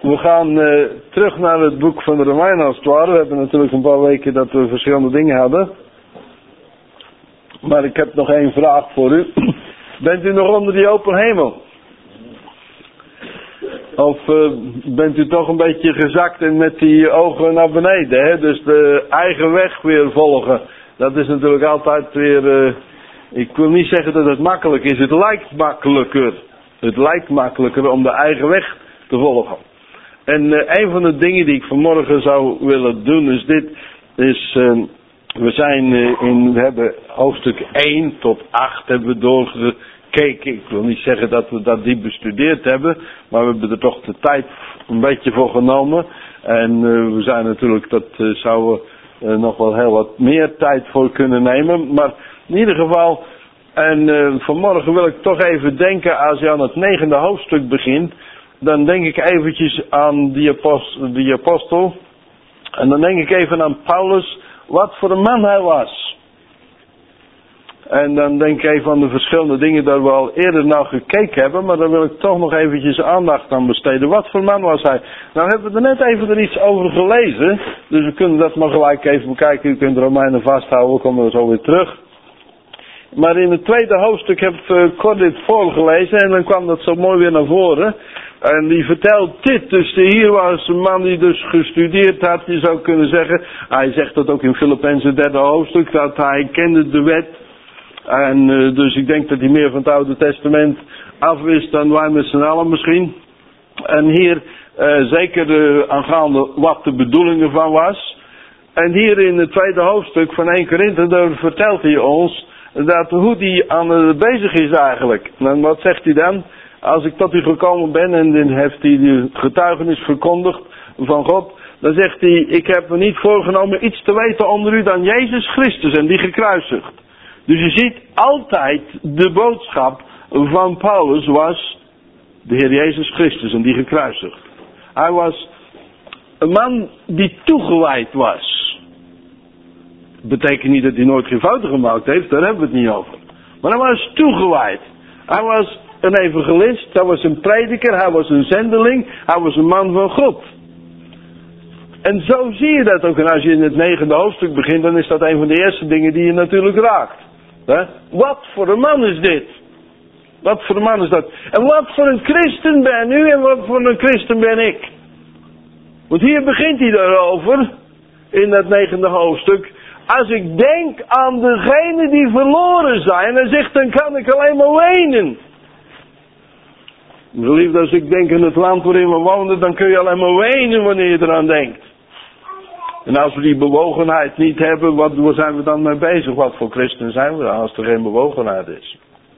We gaan terug naar het boek van de Romeinen als het ware. We hebben natuurlijk een paar weken dat we verschillende dingen hadden. Maar ik heb nog één vraag voor u. Bent u nog onder die open hemel? Of bent u toch een beetje gezakt en met die ogen naar beneden? Hè? Dus de eigen weg weer volgen. Dat is natuurlijk altijd weer... ik wil niet zeggen dat het makkelijk is. Het lijkt makkelijker. Het lijkt makkelijker om de eigen weg te volgen. En een van de dingen die ik vanmorgen zou willen doen is dit. We hebben hoofdstuk 1 tot 8 hebben we doorgekeken. Ik wil niet zeggen dat we dat diep bestudeerd hebben. Maar we hebben er toch de tijd een beetje voor genomen. En we zijn natuurlijk, dat zouden we nog wel heel wat meer tijd voor kunnen nemen. Maar in ieder geval, vanmorgen wil ik toch even denken, als je aan het 9e hoofdstuk begint. Dan denk ik eventjes aan die apostel. En dan denk ik even aan Paulus, wat voor een man hij was. En dan denk ik even aan de verschillende dingen daar we al eerder naar gekeken hebben. Maar daar wil ik toch nog eventjes aandacht aan besteden. Wat voor man was hij? Nou hebben we er net even er iets over gelezen. Dus we kunnen dat maar gelijk even bekijken. U kunt de Romeinen vasthouden, we komen er zo weer terug. Maar in het 2e hoofdstuk heb ik kort dit voorgelezen. En dan kwam dat zo mooi weer naar voren. En die vertelt dit. Dus hier was een man die dus gestudeerd had. Je zou kunnen zeggen. Hij zegt dat ook in Filippenzen 3e hoofdstuk. Dat hij kende de wet. En dus ik denk dat hij meer van het Oude Testament afwist dan wij met z'n allen misschien. En hier zeker aangaande wat de bedoeling ervan was. En hier in het 2e hoofdstuk van 1 Korinthe, daar vertelt hij ons dat hoe hij aan het bezig is eigenlijk. En wat zegt hij dan? Als ik tot u gekomen ben en dan heeft hij de getuigenis verkondigd van God. Dan zegt hij, ik heb me niet voorgenomen iets te weten onder u dan Jezus Christus en die gekruisigd. Dus je ziet altijd de boodschap van Paulus was de Heer Jezus Christus en die gekruisigd. Hij was een man die toegewijd was. Betekent niet dat hij nooit geen fouten gemaakt heeft, daar hebben we het niet over. Maar hij was toegewijd. Hij was een evangelist, hij was een prediker, hij was een zendeling, hij was een man van God. En zo zie je dat ook. En als je in het 9e hoofdstuk begint, dan is dat een van de eerste dingen die je natuurlijk raakt. He? Wat voor een man is dit? Wat voor een man is dat? En wat voor een christen ben u en wat voor een christen ben ik? Want hier begint hij daarover, in dat 9e hoofdstuk. Als ik denk aan degenen die verloren zijn, en zegt, dan kan ik alleen maar wenen. Geliefd, als ik denk aan het land waarin we wonen, dan kun je alleen maar wenen wanneer je eraan denkt. En als we die bewogenheid niet hebben, waar zijn we dan mee bezig? Wat voor christen zijn we dan als er geen bewogenheid is?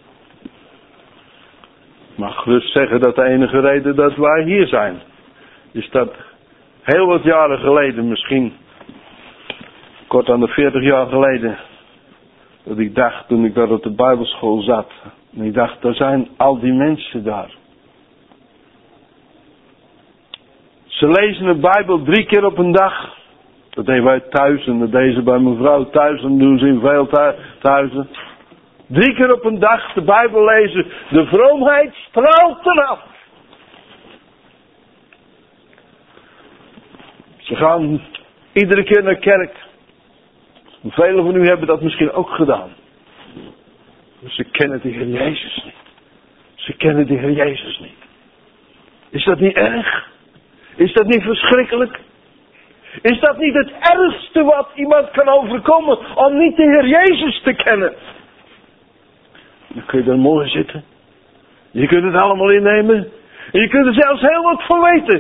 Ik mag gerust zeggen dat de enige reden dat wij hier zijn, is dat heel wat jaren geleden, misschien kort aan de 40 jaar geleden, dat ik dacht toen ik daar op de Bijbelschool zat, en ik dacht, daar zijn al die mensen daar. Ze lezen de Bijbel 3 keer op een dag. Dat deden wij thuis en dat deden ze bij mijn vrouw thuis en doen ze in veel thuizen. 3 keer op een dag de Bijbel lezen. De vroomheid straalt eraf. Ze gaan iedere keer naar kerk. Velen van u hebben dat misschien ook gedaan. Ze kennen de Heer Jezus niet. Ze kennen de Heer Jezus niet. Is dat niet erg? Is dat niet verschrikkelijk? Is dat niet het ergste wat iemand kan overkomen om niet de Heer Jezus te kennen? Dan kun je daar mooi zitten. Je kunt het allemaal innemen. En je kunt er zelfs heel wat van weten.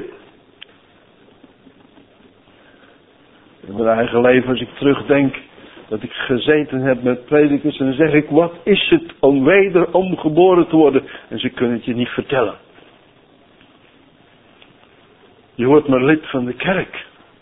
In mijn eigen leven, als ik terugdenk dat ik gezeten heb met predikers, en dan zeg ik, wat is het om wederom geboren te worden? En ze kunnen het je niet vertellen. Je wordt maar lid van de kerk.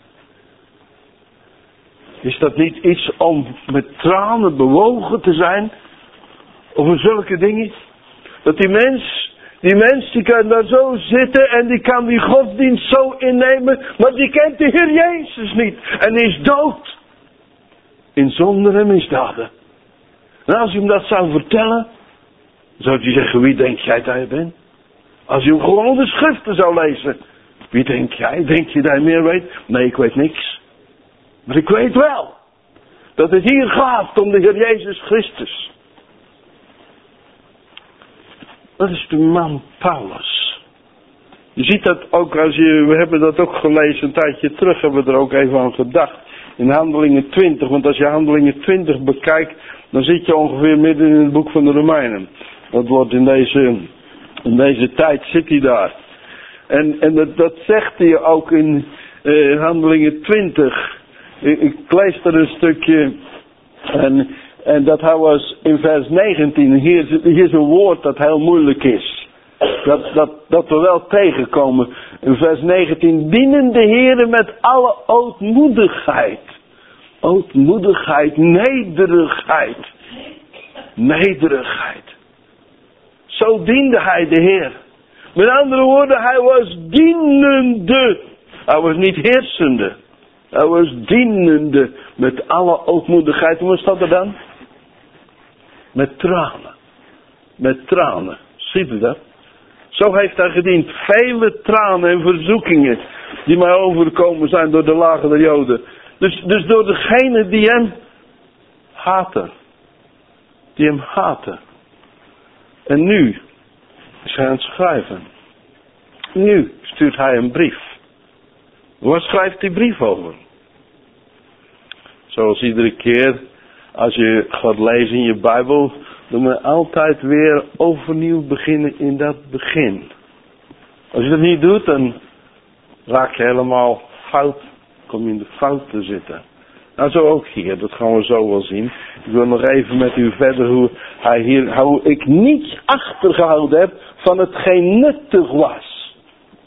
Is dat niet iets om met tranen bewogen te zijn over zulke dingen? Dat die mens die kan daar zo zitten en die kan die godsdienst zo innemen, maar die kent de Heer Jezus niet en is dood in zonde en misdaden. En als je hem dat zou vertellen, zou hij zeggen, wie denk jij dat je bent? Als je hem gewoon de schriften zou lezen, Wie denk jij? Denk je dat je meer weet? Nee, ik weet niks. Maar ik weet wel dat het hier gaat om de Heer Jezus Christus. Dat is de man Paulus. Je ziet dat ook we hebben dat ook gelezen een tijdje terug, hebben we er ook even aan gedacht. In Handelingen 20, want als je Handelingen 20 bekijkt, dan zit je ongeveer midden in het boek van de Romeinen. Dat wordt in deze tijd zit hij daar. En dat zegt hij ook in Handelingen 20. Ik lees er een stukje. En dat hij was in vers 19. Hier is een woord dat heel moeilijk is. Dat we wel tegenkomen. In vers 19. Dienen de Heere met alle ootmoedigheid. Ootmoedigheid, nederigheid. Nederigheid. Zo diende hij de Heer. Met andere woorden, hij was dienende. Hij was niet heersende. Hij was dienende met alle ootmoedigheid. Hoe staat er dan? Met tranen. Met tranen. Ziet u dat? Zo heeft hij gediend. Vele tranen en verzoekingen die mij overkomen zijn door de lagen der Joden. Dus door degene die hem haten. Die hem haten. En nu is hij aan het schrijven. Nu stuurt hij een brief. Waar schrijft die brief over? Zoals iedere keer als je gaat lezen in je Bijbel, dan moet je altijd weer overnieuw beginnen in dat begin. Als je dat niet doet, dan raak je helemaal fout, kom je in de fout te zitten. Nou, zo ook hier, dat gaan we zo wel zien. Ik wil nog even met u verder hoe ik niets achtergehouden heb van hetgeen nuttig was.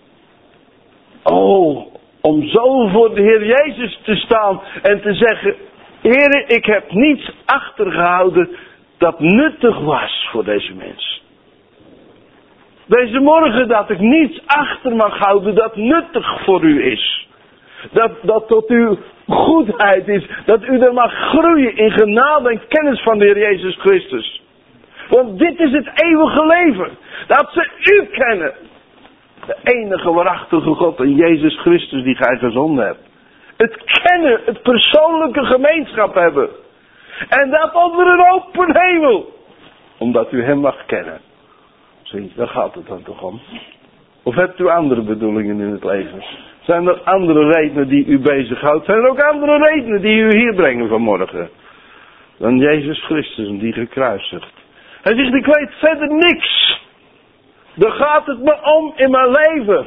Oh, om zo voor de Heer Jezus te staan en te zeggen, Heere, ik heb niets achtergehouden dat nuttig was voor deze mens. Deze morgen dat ik niets achter mag houden dat nuttig voor u is. Dat tot uw goedheid is. Dat u er mag groeien in genade en kennis van de Heer Jezus Christus. Want dit is het eeuwige leven. Dat ze u kennen. De enige waarachtige God en Jezus Christus die gij gezonden hebt. Het kennen, het persoonlijke gemeenschap hebben. En dat onder een open hemel. Omdat u hem mag kennen. Zie, daar gaat het dan toch om. Of hebt u andere bedoelingen in het leven? Zijn er andere redenen die u bezighoudt? Zijn er ook andere redenen die u hier brengen vanmorgen? Dan Jezus Christus en die gekruisigd. Hij zegt, ik weet verder niks. Daar gaat het me om in mijn leven.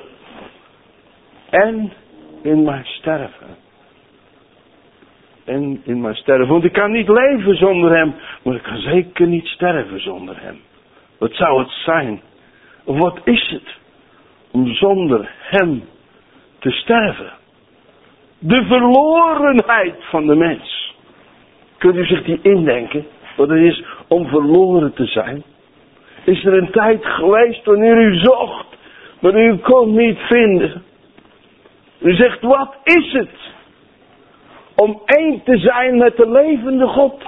En in mijn sterven. En in mijn sterven. Want ik kan niet leven zonder hem. Maar ik kan zeker niet sterven zonder hem. Wat zou het zijn? Of wat is het? Om zonder hem te sterven. De verlorenheid van de mens. Kunt u zich die indenken? Wat het is om verloren te zijn? Is er een tijd geweest wanneer u zocht, maar u kon niet vinden? U zegt, wat is het? Om één te zijn met de levende God.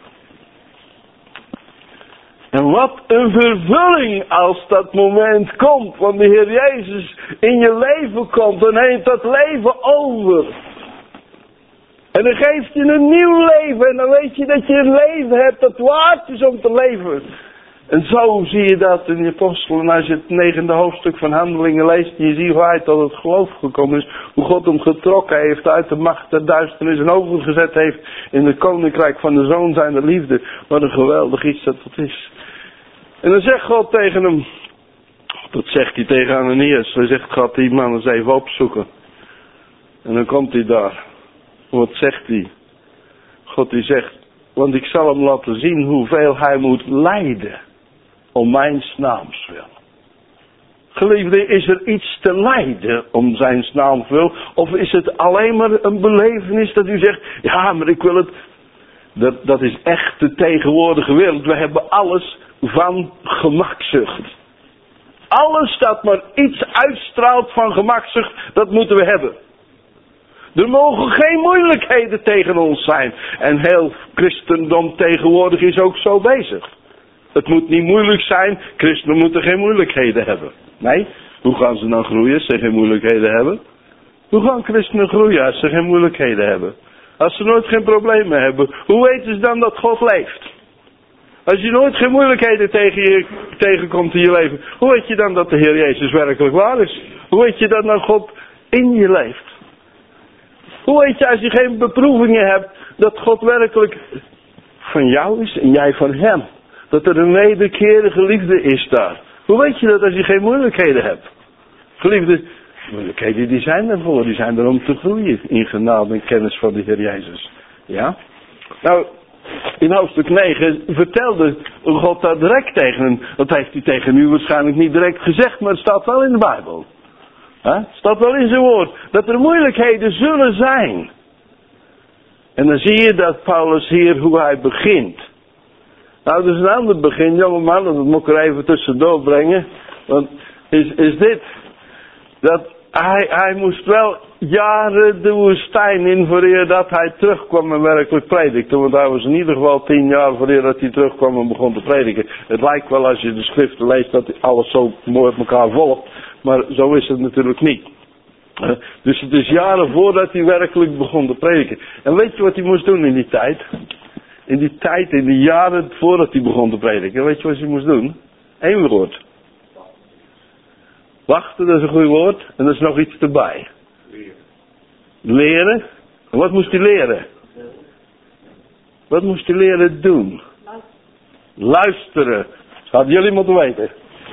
En wat een vervulling als dat moment komt. Want de Heer Jezus in je leven komt en neemt dat leven over. En dan geeft je een nieuw leven. En dan weet je dat je een leven hebt dat waard is om te leven. En zo zie je dat in de apostelen. Als je het 9e hoofdstuk van Handelingen leest. En je ziet hoe hij tot het geloof gekomen is. Hoe God hem getrokken heeft uit de macht der duisternis. En overgezet heeft in het koninkrijk van de Zoon zijner liefde. Wat een geweldig iets dat is. En dan zegt God tegen hem. Dat zegt hij tegen Ananias. Hij zegt, gaat die man eens even opzoeken. En dan komt hij daar. Wat zegt hij? God die zegt. Want ik zal hem laten zien hoeveel hij moet lijden. Om mijn naams wil. Geliefde, is er iets te lijden om zijn naams wil? Of is het alleen maar een belevenis dat u zegt. Ja, maar ik wil het. Dat is echt de tegenwoordige wereld. We hebben alles van gemakzucht. Alles dat maar iets uitstraalt van gemakzucht, dat moeten we hebben. Er mogen geen moeilijkheden tegen ons zijn. En heel christendom tegenwoordig is ook zo bezig. Het moet niet moeilijk zijn, christenen moeten geen moeilijkheden hebben. Nee, Hoe gaan ze dan groeien als ze geen moeilijkheden hebben? Hoe gaan christenen groeien als ze geen moeilijkheden hebben? Als ze nooit geen problemen hebben, hoe weten ze dan dat God leeft? Als je nooit geen moeilijkheden tegenkomt in je leven, hoe weet je dan dat de Heer Jezus werkelijk waar is? Hoe weet je dan dat God in je leeft? Hoe weet je als je geen beproevingen hebt, dat God werkelijk van jou is en jij van hem? Dat er een wederkerige liefde is daar. Hoe weet je dat als je geen moeilijkheden hebt? Geliefde, moeilijkheden die zijn ervoor. Die zijn er om te groeien in genade en kennis van de Heer Jezus. Ja? Nou, in hoofdstuk 9 vertelde God dat direct tegen hem. Dat heeft hij tegen u waarschijnlijk niet direct gezegd, maar het staat wel in de Bijbel. Het staat wel in zijn woord. Dat er moeilijkheden zullen zijn. En dan zie je dat Paulus hier hoe hij begint. Nou, dat is een ander begin, jongeman. Dat moet ik er even tussendoor brengen. Want is dit. Dat hij moest wel jaren de woestijn in voordat dat hij terugkwam en werkelijk predikte. Want hij was in ieder geval 10 jaar voordat hij terugkwam en begon te prediken. Het lijkt wel als je de schriften leest dat alles zo mooi op elkaar volgt. Maar zo is het natuurlijk niet. Dus het is jaren voordat hij werkelijk begon te prediken. En weet je wat hij moest doen in die tijd? In die jaren voordat hij begon te prediken. Weet je wat hij moest doen? 1 woord. Wachten, dat is een goed woord. En er is nog iets erbij. Leren. En wat moest hij leren? Wat moest hij leren doen? Luisteren. Dat hadden jullie moeten weten.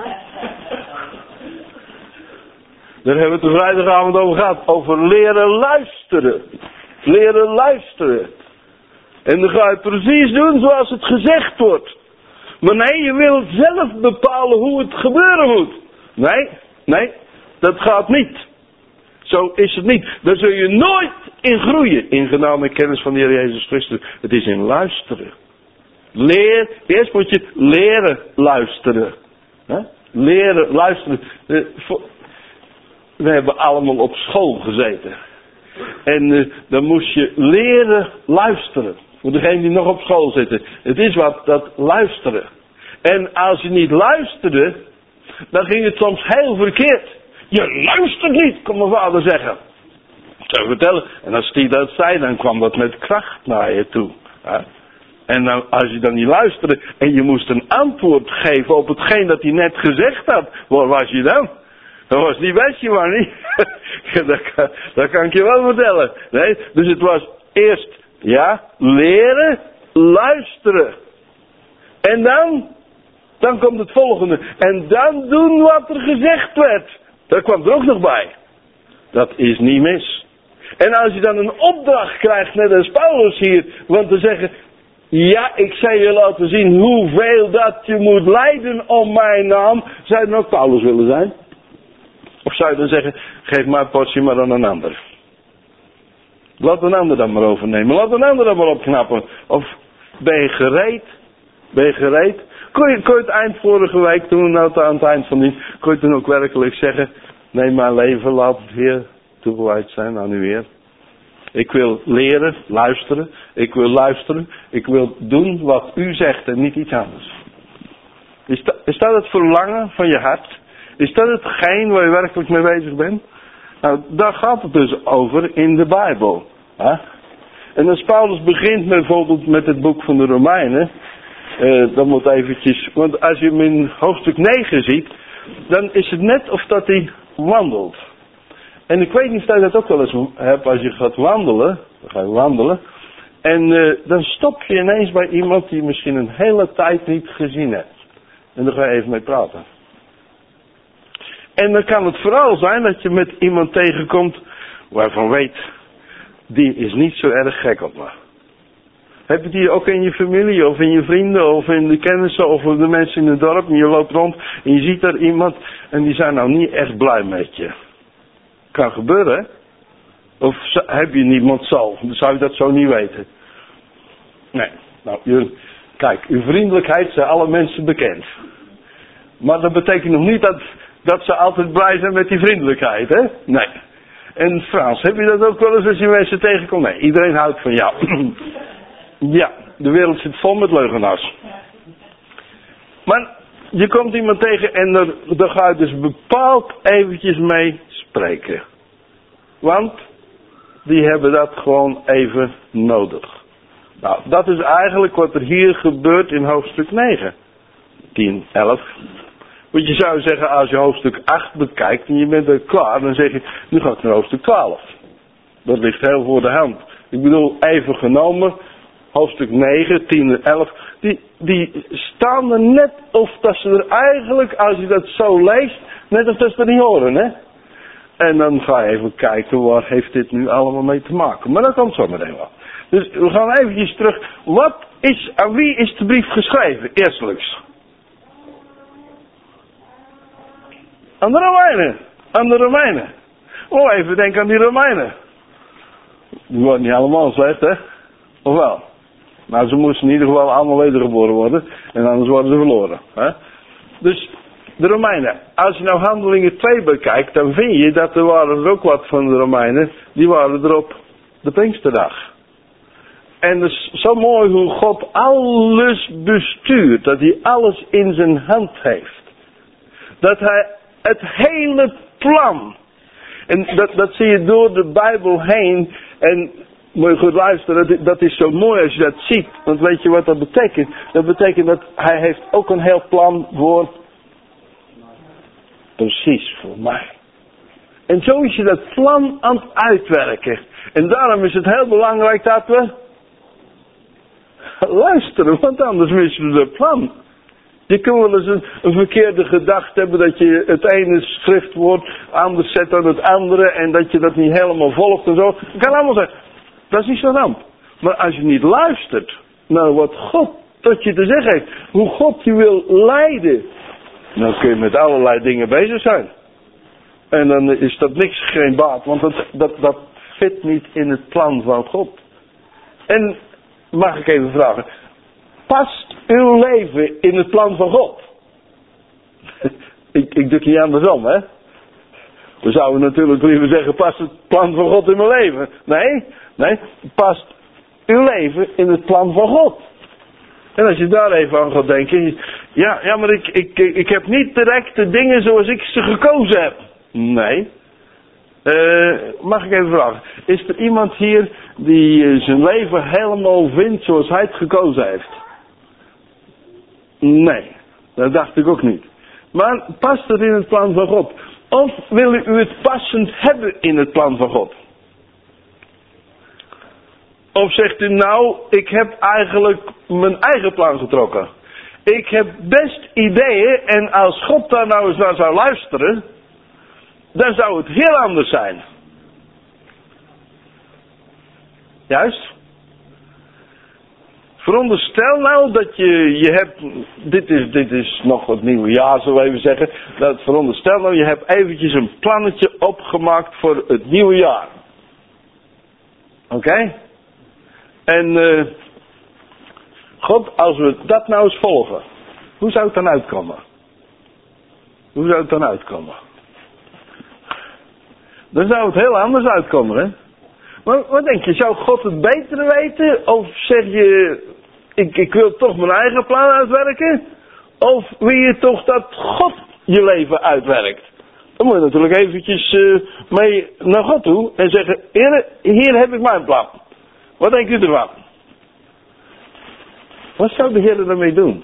Daar hebben we het de vrijdagavond over gehad. Over leren luisteren. Leren luisteren. En dan ga je precies doen zoals het gezegd wordt. Maar nee, je wilt zelf bepalen hoe het gebeuren moet. Nee, dat gaat niet. Zo is het niet. Daar zul je nooit in groeien. In genade en kennis van de Heer Jezus Christus. Het is in luisteren. Eerst moet je leren luisteren. Leren luisteren. We hebben allemaal op school gezeten. En dan moest je leren luisteren. Voor degenen die nog op school zitten. Het is wat, dat luisteren. En als je niet luisterde, dan ging het soms heel verkeerd. Je luistert niet, kon mijn vader zeggen. Zou vertellen. En als hij dat zei, dan kwam dat met kracht naar je toe. En dan, als je dan niet luisterde en je moest een antwoord geven op hetgeen dat hij net gezegd had. Waar was je dan? Dat was niet best, je maar niet. Dat kan ik je wel vertellen. Nee? Dus het was eerst, leren, luisteren. En dan komt het volgende. En dan doen wat er gezegd werd. Dat kwam er ook nog bij. Dat is niet mis. En als je dan een opdracht krijgt, net als Paulus hier, want te zeggen, ja, ik zal je laten zien hoeveel dat je moet lijden om mijn naam. Zou je dan ook Paulus willen zijn? Of zou je dan zeggen, geef mijn portie maar aan een ander. Laat een ander dan maar overnemen. Laat een ander dan maar opknappen. Of ben je gereed? Ben je gereed? Kon je het eind vorige week, toen we aan het eind van die, kon je toen ook werkelijk zeggen, nee, mijn leven laat het weer toegewijd zijn aan u Heer. Ik wil leren, luisteren. Ik wil luisteren. Ik wil doen wat u zegt en niet iets anders. Is dat het verlangen van je hart? Is dat hetgeen waar je werkelijk mee bezig bent? Nou, daar gaat het dus over in de Bijbel. En als Paulus begint bijvoorbeeld met het boek van de Romeinen, dan moet eventjes, want als je hem in hoofdstuk 9 ziet, dan is het net of dat hij wandelt. En ik weet niet of je dat ook wel eens hebt als je gaat wandelen, dan ga je wandelen, en dan stop je ineens bij iemand die je misschien een hele tijd niet gezien hebt. En dan ga je even mee praten. En dan kan het vooral zijn dat je met iemand tegenkomt waarvan weet, die is niet zo erg gek op me. Heb je die ook in je familie of in je vrienden of in de kennissen of de mensen in het dorp en je loopt rond en je ziet daar iemand en die zijn nou niet echt blij met je. Kan gebeuren, hè? Of heb je niemand zo, dan zou je dat zo niet weten. Nee, nou, kijk, uw vriendelijkheid zijn alle mensen bekend. Maar dat betekent nog niet dat ze altijd blij zijn met die vriendelijkheid, hè? Nee. En Frans, heb je dat ook wel eens als je mensen tegenkomt? Nee, iedereen houdt van jou. Ja, de wereld zit vol met leugenaars. Maar je komt iemand tegen en daar ga je dus bepaald eventjes mee spreken. Want die hebben dat gewoon even nodig. Nou, dat is eigenlijk wat er hier gebeurt in hoofdstuk 9. 10, 11. Want je zou zeggen, als je hoofdstuk 8 bekijkt en je bent er klaar, dan zeg je, nu ga ik naar hoofdstuk 12. Dat ligt heel voor de hand. Ik bedoel, even genomen, hoofdstuk 9, 10 en 11, die staan er net of dat ze er eigenlijk, als je dat zo leest, net of dat ze er niet horen, hè. En dan ga je even kijken, waar heeft dit nu allemaal mee te maken. Maar dat komt zo meteen wel. Dus we gaan eventjes terug. Aan wie is de brief geschreven, eerstelijks? Aan de Romeinen. Aan de Romeinen. Oh, even denken aan die Romeinen. Die worden niet allemaal slecht, hè? Of wel? Nou, ze moesten in ieder geval allemaal wedergeboren worden. En anders worden ze verloren. Hè? Dus, de Romeinen. Als je nou Handelingen 2 bekijkt, dan vind je dat er waren er ook wat van de Romeinen. Die waren er op de Pinksterdag. En het is zo mooi hoe God alles bestuurt. Dat hij alles in zijn hand heeft. Dat hij het hele plan. En dat zie je door de Bijbel heen. En moet je goed luisteren, dat is zo mooi als je dat ziet. Want weet je wat dat betekent? Dat betekent dat hij heeft ook een heel plan voor... Precies, voor mij. En zo is je dat plan aan het uitwerken. En daarom is het heel belangrijk dat we... luisteren, want anders missen we het plan. Je kunt wel eens een verkeerde gedachte hebben dat je het ene schriftwoord anders zet dan het andere en dat je dat niet helemaal volgt en zo. Dat kan allemaal zijn. Dat is niet zo'n ramp. Maar als je niet luistert naar wat God tot je te zeggen heeft, hoe God je wil leiden, dan kun je met allerlei dingen bezig zijn. En dan is dat niks, geen baat, want dat fit niet in het plan van God. En mag ik even vragen, past uw leven in het plan van God? ik doe het niet andersom, hè? We zouden natuurlijk liever zeggen, past het plan van God in mijn leven? Nee, past uw leven in het plan van God? En als je daar even aan gaat denken, ja, maar ik heb niet direct de dingen zoals ik ze gekozen heb. Nee. Mag ik even vragen, is er iemand hier die zijn leven helemaal vindt zoals hij het gekozen heeft? Nee, dat dacht ik ook niet. Maar past het in het plan van God? Of wil u het passend hebben in het plan van God? Of zegt u nou, ik heb eigenlijk mijn eigen plan getrokken. Ik heb best ideeën en als God daar nou eens naar zou luisteren, dan zou het heel anders zijn. Juist. Veronderstel nou dat je hebt, dit is nog het nieuwe jaar, zullen we even zeggen. Veronderstel nou, je hebt eventjes een plannetje opgemaakt voor het nieuwe jaar. Oké? En God, als we dat nou eens volgen, hoe zou het dan uitkomen? Dan zou het heel anders uitkomen, hè? Maar wat denk je, zou God het beter weten? Of zeg je, ik wil toch mijn eigen plan uitwerken? Of wil je toch dat God je leven uitwerkt? Dan moet je natuurlijk eventjes mee naar God toe en zeggen, Heer, hier heb ik mijn plan. Wat denkt u ervan? Wat zou de Heer ermee doen?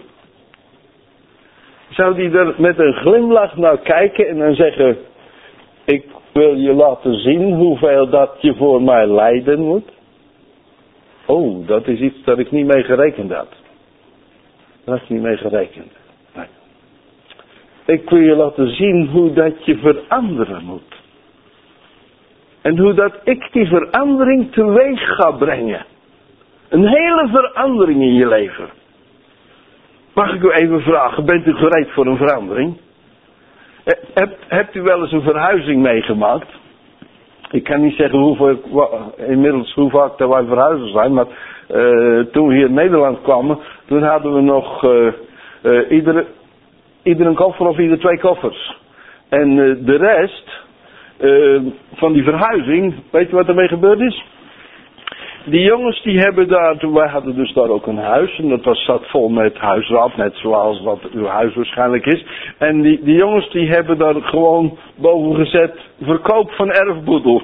Zou die er met een glimlach naar kijken en dan zeggen, ik wil je laten zien hoeveel dat je voor mij lijden moet? Oh, dat is iets dat ik niet mee gerekend had. Dat is niet mee gerekend. Nee. Ik wil je laten zien hoe dat je veranderen moet. En hoe dat ik die verandering teweeg ga brengen. Een hele verandering in je leven. Mag ik u even vragen, bent u gereed voor een verandering? Hebt u wel eens een verhuizing meegemaakt? Ik kan niet zeggen hoe vaak dat wij verhuizen zijn, maar toen we hier in Nederland kwamen, toen hadden we nog ieder een koffer of ieder 2 koffers. En de rest van die verhuizing, weet je wat ermee gebeurd is? die jongens die hebben daar, wij hadden dus daar ook een huis. En dat zat vol met huisraad, net zoals wat uw huis waarschijnlijk is. En die jongens die hebben daar gewoon boven gezet, verkoop van erfboedel.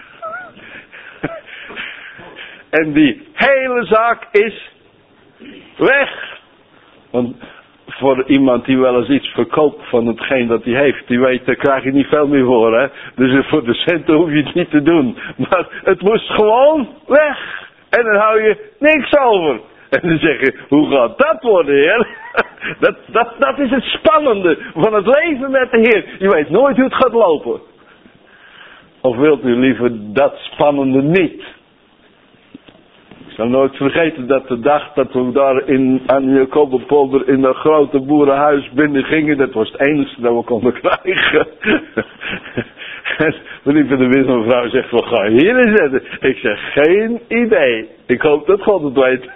En die hele zaak is weg. Want voor iemand die wel eens iets verkoopt van hetgeen dat hij heeft, die weet, daar krijg je niet veel meer voor, hè. Dus voor de centen hoef je het niet te doen. Maar het moest gewoon weg. En dan hou je niks over. En dan zeg je, hoe gaat dat worden, heer? Dat is het spannende van het leven met de Heer. Je weet nooit hoe het gaat lopen. Of wilt u liever dat spannende niet? Ik zal nooit vergeten dat de dag dat we daar aan Jacobbenpolder in dat grote boerenhuis binnen gingen, dat was het enige dat we konden krijgen. En de wisselmevrouw zegt, wat ga je hierin zetten? Ik zeg, geen idee. Ik hoop dat God het weet.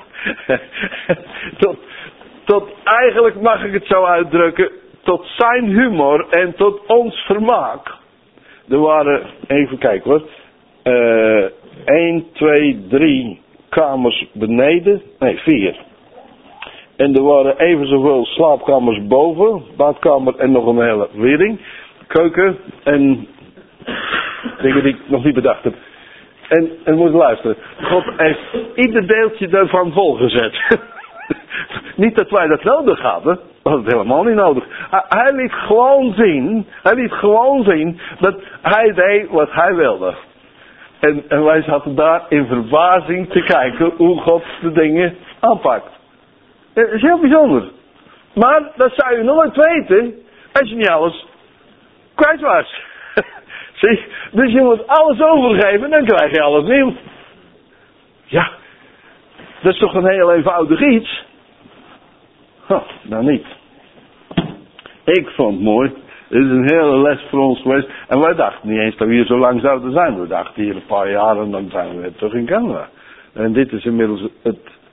tot eigenlijk mag ik het zo uitdrukken, tot zijn humor en tot ons vermaak. Er waren, even kijken hoor, 1, 2, 3 kamers beneden, nee 4. En er waren even zoveel slaapkamers boven, badkamer en nog een hele verdieping, keuken en dingen die ik nog niet bedacht heb. En moet luisteren, God heeft ieder deeltje daarvan volgezet. Niet dat wij dat nodig hadden, dat was het helemaal niet nodig. Hij liet gewoon zien dat hij deed wat hij wilde. En wij zaten daar in verbazing te kijken hoe God de dingen aanpakt. Het is heel bijzonder. Maar dat zou je nooit weten als je niet alles kwijt was. Zie, dus je moet alles overgeven en dan krijg je alles nieuw. Ja, dat is toch een heel eenvoudig iets. Nou niet. Ik vond het mooi. Dit is een hele les voor ons geweest. En wij dachten niet eens dat we hier zo lang zouden zijn. We dachten hier een paar jaar en dan zijn we weer terug in Canada. En dit is inmiddels het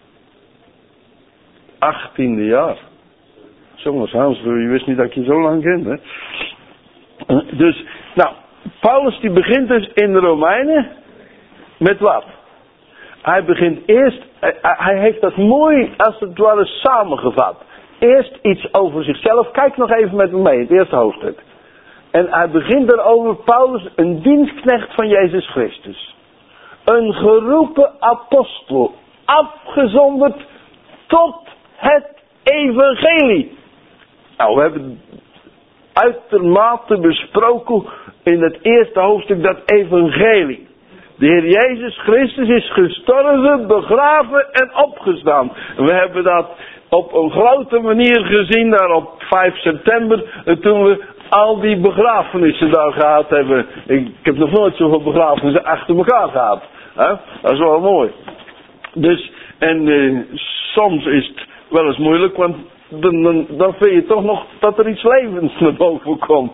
18e jaar. Jongens, Hans, je wist niet dat ik je zo lang kende. Dus, nou, Paulus die begint dus in de Romeinen met wat? Hij begint eerst, hij heeft dat mooi als het ware samengevat. Eerst iets over zichzelf. Kijk nog even met me mee, het eerste hoofdstuk. En hij begint erover, Paulus, een dienstknecht van Jezus Christus. Een geroepen apostel. Afgezonderd tot het evangelie. Nou, we hebben uitermate besproken in het eerste hoofdstuk dat evangelie. De Heer Jezus Christus is gestorven, begraven en opgestaan. We hebben dat op een grote manier gezien daar op 5 september. Toen we al die begrafenissen daar gehad hebben. Ik heb nog nooit zoveel begrafenissen achter elkaar gehad. Dat is wel mooi. Dus, en soms is het wel eens moeilijk, want dan vind je toch nog dat er iets levends naar boven komt.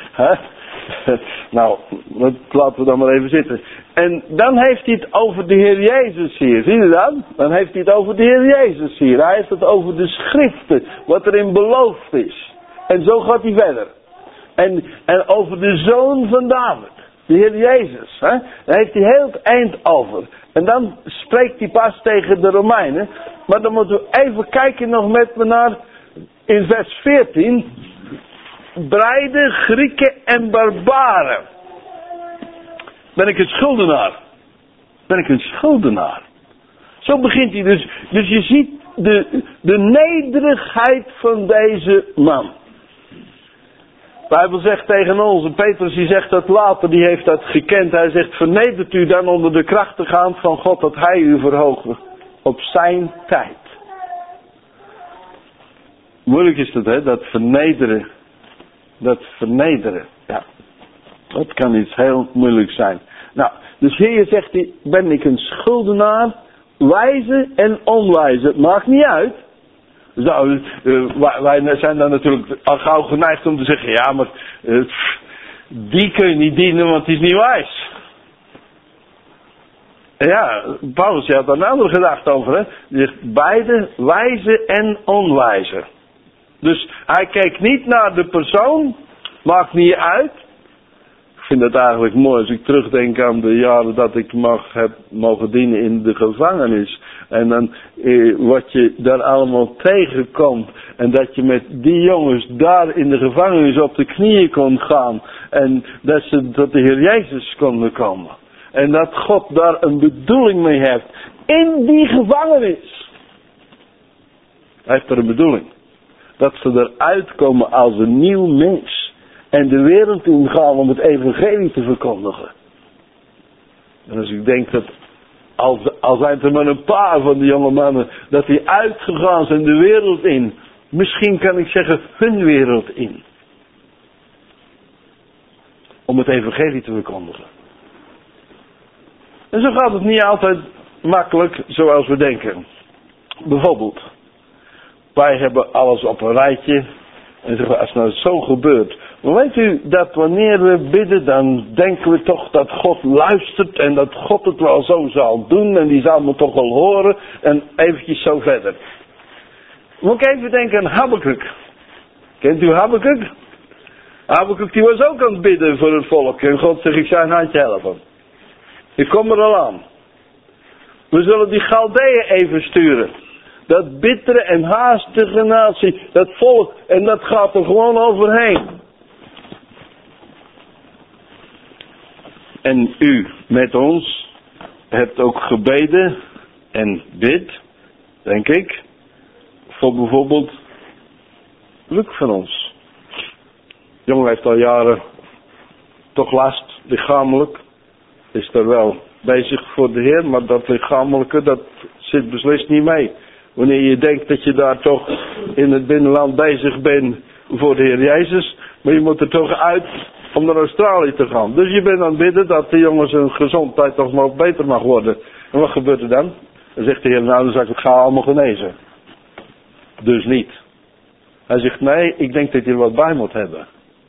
Nou, laten we dan maar even zitten. En dan heeft hij het over de Heer Jezus hier. Zie je dat? Dan heeft hij het over de Heer Jezus hier. Hij heeft het over de schriften. Wat erin beloofd is. En zo gaat hij verder. En over de Zoon van David. De Heer Jezus. Daar heeft hij heel het eind over. En dan spreekt hij pas tegen de Romeinen. Maar dan moeten we even kijken nog met me naar in vers 14. Breiden, Grieken en barbaren. Ben ik een schuldenaar? Ben ik een schuldenaar? Zo begint hij dus. Dus je ziet de nederigheid van deze man. De Bijbel zegt tegen ons, en Petrus die zegt dat later, die heeft dat gekend. Hij zegt, vernedert u dan onder de krachtige hand van God dat hij u verhoogt op zijn tijd. Moeilijk is dat, hè, dat vernederen. Dat vernederen, ja. Dat kan iets heel moeilijk zijn. Nou, dus hier zegt hij, ben ik een schuldenaar, wijze en onwijze. Het maakt niet uit. Nou, wij zijn dan natuurlijk al gauw geneigd om te zeggen, ja, maar die kun je niet dienen, want die is niet wijs. Ja, Paulus had daar een andere gedachte over, hè. Die zegt, beide wijze en onwijze. Dus hij kijkt niet naar de persoon, maakt niet uit. vind het eigenlijk mooi als ik terugdenk aan de jaren dat ik heb mogen dienen in de gevangenis. En dan wat je daar allemaal tegenkomt. En dat je met die jongens daar in de gevangenis op de knieën kon gaan. En dat ze tot de Heer Jezus konden komen. En dat God daar een bedoeling mee heeft. In die gevangenis. Hij heeft er een bedoeling. Dat ze eruit komen als een nieuw mens. En de wereld ingaan om het evangelie te verkondigen. En als ik denk dat, al zijn er maar een paar van die jonge mannen, dat die uitgegaan zijn de wereld in. Misschien kan ik zeggen hun wereld in. Om het evangelie te verkondigen. En zo gaat het niet altijd makkelijk zoals we denken. Bijvoorbeeld, wij hebben alles op een rijtje. En zeggen, als nou zo gebeurt. Maar weet u dat wanneer we bidden, dan denken we toch dat God luistert. En dat God het wel zo zal doen. En die zal me toch wel horen. En eventjes zo verder. Moet ik even denken aan Habakuk. Kent u Habakuk? Habakuk die was ook aan het bidden voor het volk. En God zegt, ik zou een handje helpen. Ik kom er al aan. We zullen die Galdeeën even sturen. Dat bittere en haastige natie, dat volk, en dat gaat er gewoon overheen. En u met ons hebt ook gebeden en bidt, denk ik, voor bijvoorbeeld Luc van ons. De jongen heeft al jaren toch last, lichamelijk, is er wel bezig voor de Heer, maar dat lichamelijke, dat zit beslist niet mee. Wanneer je denkt dat je daar toch in het binnenland bezig bent voor de Heer Jezus. Maar je moet er toch uit om naar Australië te gaan. Dus je bent aan het bidden dat de jongens hun gezondheid toch nog beter mag worden. En wat gebeurt er dan? Dan zegt de Heer, nou dan zal ik het gauw allemaal genezen. Dus niet. Hij zegt, nee, ik denk dat je er wat bij moet hebben.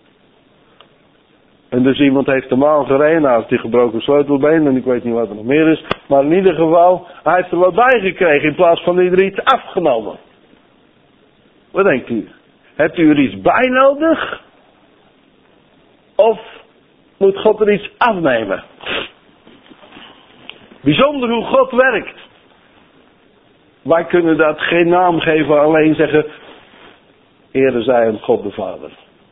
En dus iemand heeft hem aangereden, hij heeft die gebroken sleutelbeen en ik weet niet wat er nog meer is. Maar in ieder geval, hij heeft er wat bij gekregen in plaats van er iets afgenomen. Wat denkt u? Hebt u er iets bij nodig? Of moet God er iets afnemen? Bijzonder hoe God werkt. Wij kunnen dat geen naam geven, alleen zeggen, Ere zij aan God de Vader.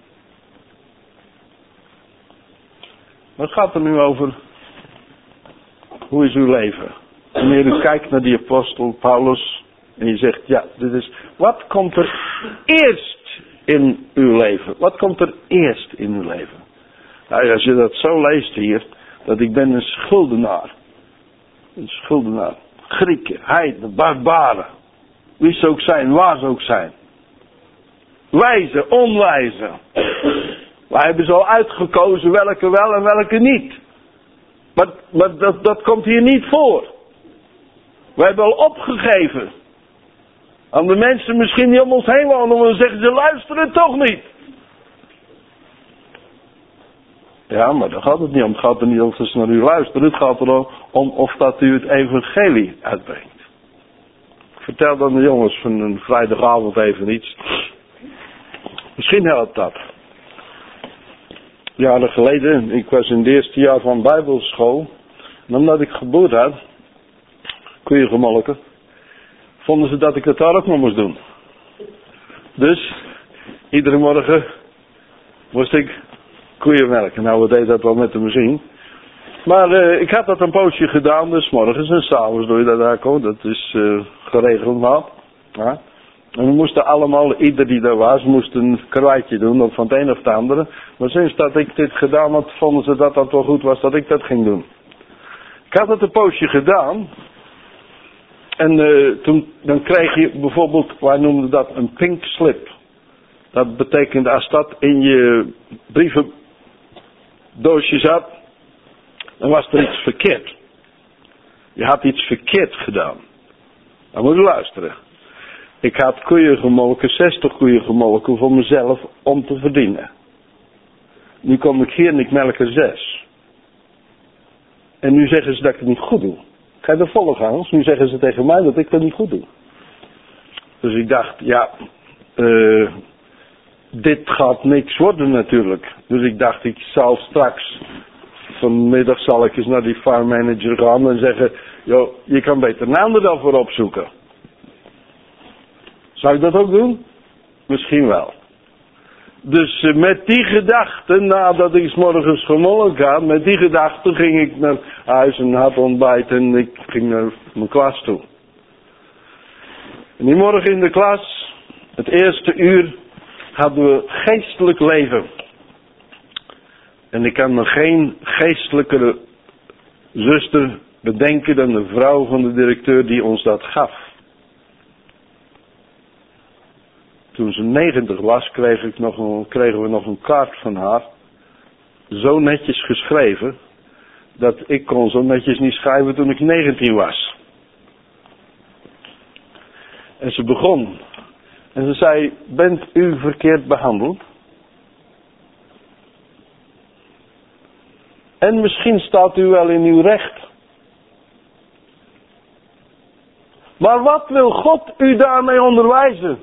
Maar het gaat er nu over, hoe is uw leven? Wanneer u kijkt naar die apostel Paulus en je zegt, ja, dit is, wat komt er eerst in uw leven? Wat komt er eerst in uw leven? Nou, als je dat zo leest hier, dat ik ben een schuldenaar. Een schuldenaar. Grieken, heiden, barbaren. Wie ze ook zijn, waar ze ook zijn. Wijze, onwijze. Wij hebben ze al uitgekozen welke wel en welke niet. Maar dat komt hier niet voor. Wij hebben al opgegeven. Aan de mensen misschien die om ons heen wonen. Maar dan zeggen ze luisteren toch niet. Ja, maar daar gaat het niet om. Het gaat er niet om of ze naar u luisteren. Het gaat er om of dat u het evangelie uitbrengt. Ik vertel dan de jongens van een vrijdagavond even iets. Misschien helpt dat. Jaren geleden, ik was in het eerste jaar van bijbelschool. En omdat ik geboerd had, koeien gemolken, vonden ze dat ik het daar ook nog moest doen. Dus, iedere morgen moest ik koeien melken. Nou, we deden dat wel met de machine. Maar ik had dat een poosje gedaan, dus morgens en s'avonds doe je dat eigenlijk ook. Dat is geregeld maar. Ja. En we moesten allemaal, ieder die daar was, moest een kruidje doen, of van het een of het andere. Maar sinds dat ik dit gedaan had, vonden ze dat dat wel goed was dat ik dat ging doen. Ik had het een poosje gedaan. En dan kreeg je bijvoorbeeld, wij noemden dat een pink slip. Dat betekent als dat in je brievendoosje zat, dan was er iets verkeerd. Je had iets verkeerd gedaan. Dan moet je luisteren. Ik had koeien gemolken, 60 koeien gemolken voor mezelf om te verdienen. Nu kom ik hier en ik melk er 6. En nu zeggen ze dat ik het niet goed doe. Ga je er volgen, Hans? Nu zeggen ze tegen mij dat ik dat niet goed doe. Dus ik dacht, ja, dit gaat niks worden natuurlijk. Dus ik dacht, ik zal straks, vanmiddag zal ik eens naar die farmmanager gaan en zeggen, joh, je kan beter een ander dan voor opzoeken. Zou ik dat ook doen? Misschien wel. Dus met die gedachten, nadat ik 's morgens gemolken had, met die gedachten ging ik naar huis en had ontbijt en ik ging naar mijn klas toe. En die morgen in de klas, het eerste uur, hadden we geestelijk leven. En ik kan me geen geestelijke zuster bedenken dan de vrouw van de directeur die ons dat gaf. Toen ze 90 was, kregen we nog een kaart van haar. Zo netjes geschreven, dat ik kon zo netjes niet schrijven toen ik 19 was. En ze begon. En ze zei, bent u verkeerd behandeld? En misschien staat u wel in uw recht. Maar wat wil God u daarmee onderwijzen?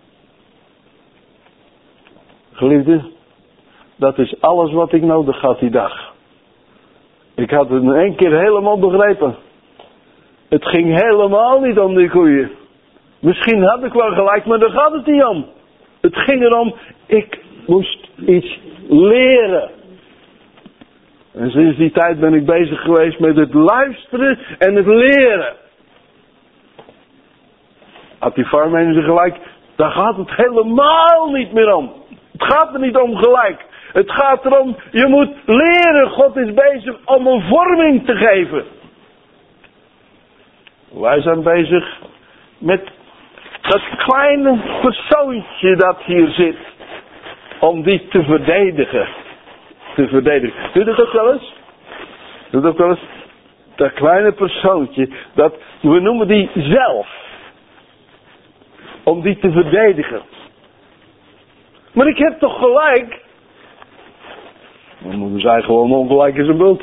Geliefde, dat is alles wat ik nodig had die dag. Ik had het in één keer helemaal begrepen. Het ging helemaal niet om die koeien. Misschien had ik wel gelijk, maar daar gaat het niet om. Het ging erom, ik moest iets leren. En sinds die tijd ben ik bezig geweest met het luisteren en het leren. Had die farmmanager gelijk, daar gaat het helemaal niet meer om. Het gaat er niet om gelijk. Het gaat erom, je moet leren. God is bezig om een vorming te geven. Wij zijn bezig met dat kleine persoontje dat hier zit. Om die te verdedigen. Doe je dat ook wel eens? Doe dat ook wel eens? Dat kleine persoontje, we noemen die zelf. Om die te verdedigen. Maar ik heb toch gelijk? Dan moeten zij gewoon ongelijk in zijn bult.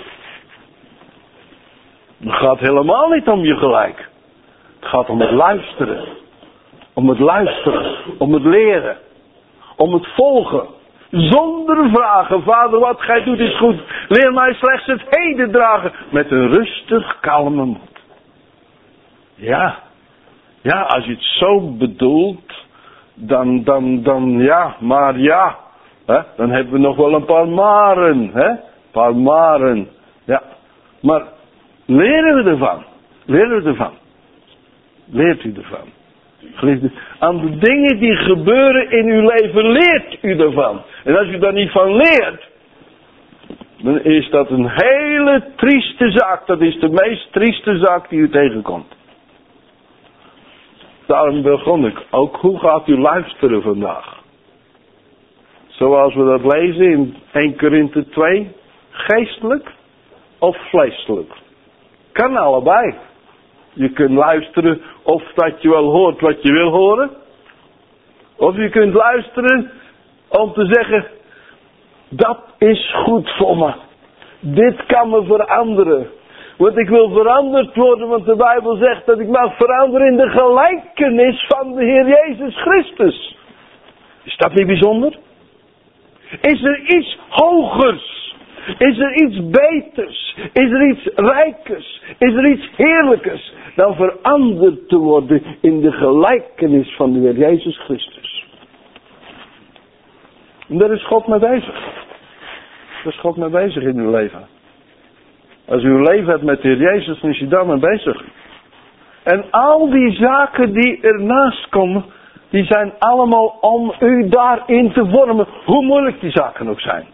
Het gaat helemaal niet om je gelijk. Het gaat om het luisteren. Om het luisteren. Om het leren. Om het volgen. Zonder vragen. Vader, wat gij doet is goed. Leer mij slechts het heden dragen. Met een rustig, kalme moed. Ja. Ja, als je het zo bedoelt. Dan ja, maar ja. Hè? Dan hebben we nog wel een paar maren. Hè? Een paar maren. Ja. Maar leren we ervan? Leren we ervan? Leert u ervan? Geliefde, aan de dingen die gebeuren in uw leven leert u ervan. En als u daar niet van leert, dan is dat een hele trieste zaak. Dat is de meest trieste zaak die u tegenkomt. Daarom begon ik ook. Hoe gaat u luisteren vandaag? Zoals we dat lezen in 1 Korinthe 2. Geestelijk of vleeselijk? Kan allebei. Je kunt luisteren of dat je wel hoort wat je wil horen. Of je kunt luisteren om te zeggen, dat is goed voor me. Dit kan me veranderen. Want ik wil veranderd worden, want de Bijbel zegt dat ik mag veranderen in de gelijkenis van de Heer Jezus Christus. Is dat niet bijzonder? Is er iets hogers? Is er iets beters? Is er iets rijkers? Is er iets heerlijkers dan veranderd te worden in de gelijkenis van de Heer Jezus Christus? En daar is God mee bezig. Daar is God mee bezig in uw leven. Als u uw leven hebt met de Heer Jezus, dan is hij daar mee bezig. En al die zaken die ernaast komen, die zijn allemaal om u daarin te vormen. Hoe moeilijk die zaken ook zijn.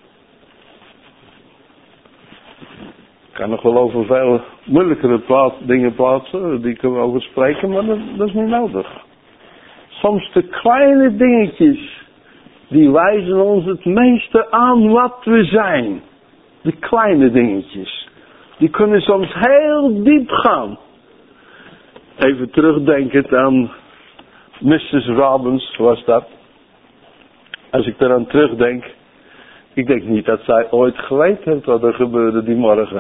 Ik kan nog wel over veel moeilijkere dingen plaatsen, die kunnen we over spreken, maar dat is niet nodig. Soms de kleine dingetjes, die wijzen ons het meeste aan wat we zijn. De kleine dingetjes. Die kunnen soms heel diep gaan. Even terugdenkend aan Mrs. Robbins was dat. Als ik eraan terugdenk. Ik denk niet dat zij ooit geweten heeft wat er gebeurde die morgen.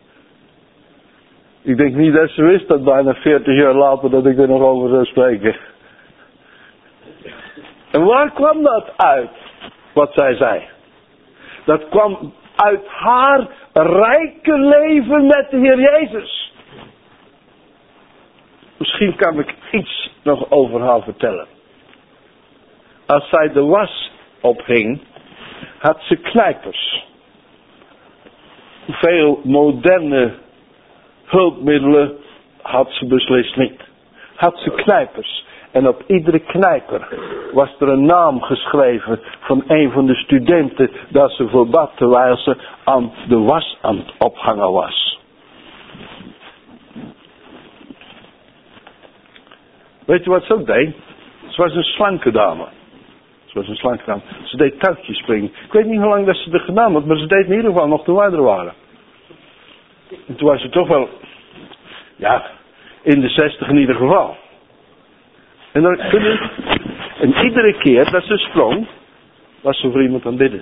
Ik denk niet dat ze wist dat bijna 40 jaar later dat ik er nog over zou spreken. En waar kwam dat uit? wat zij zei. Dat kwam uit haar rijke leven met de Heer Jezus. Misschien kan ik iets nog over haar vertellen. Als zij de was ophing, had ze knijpers. Veel moderne hulpmiddelen had ze beslist niet. Had ze knijpers. En op iedere knijper was er een naam geschreven van een van de studenten dat ze voor bad terwijl ze aan de was aan het ophangen was. Weet je wat ze ook deed? Ze was een slanke dame. Ze deed touwtjes springen. Ik weet niet hoe lang dat ze er gedaan had, maar ze deed in ieder geval nog toen wij er waren. En toen was ze toch wel, in de 60 in ieder geval. En iedere keer dat ze sprong, was ze voor iemand aan het bidden.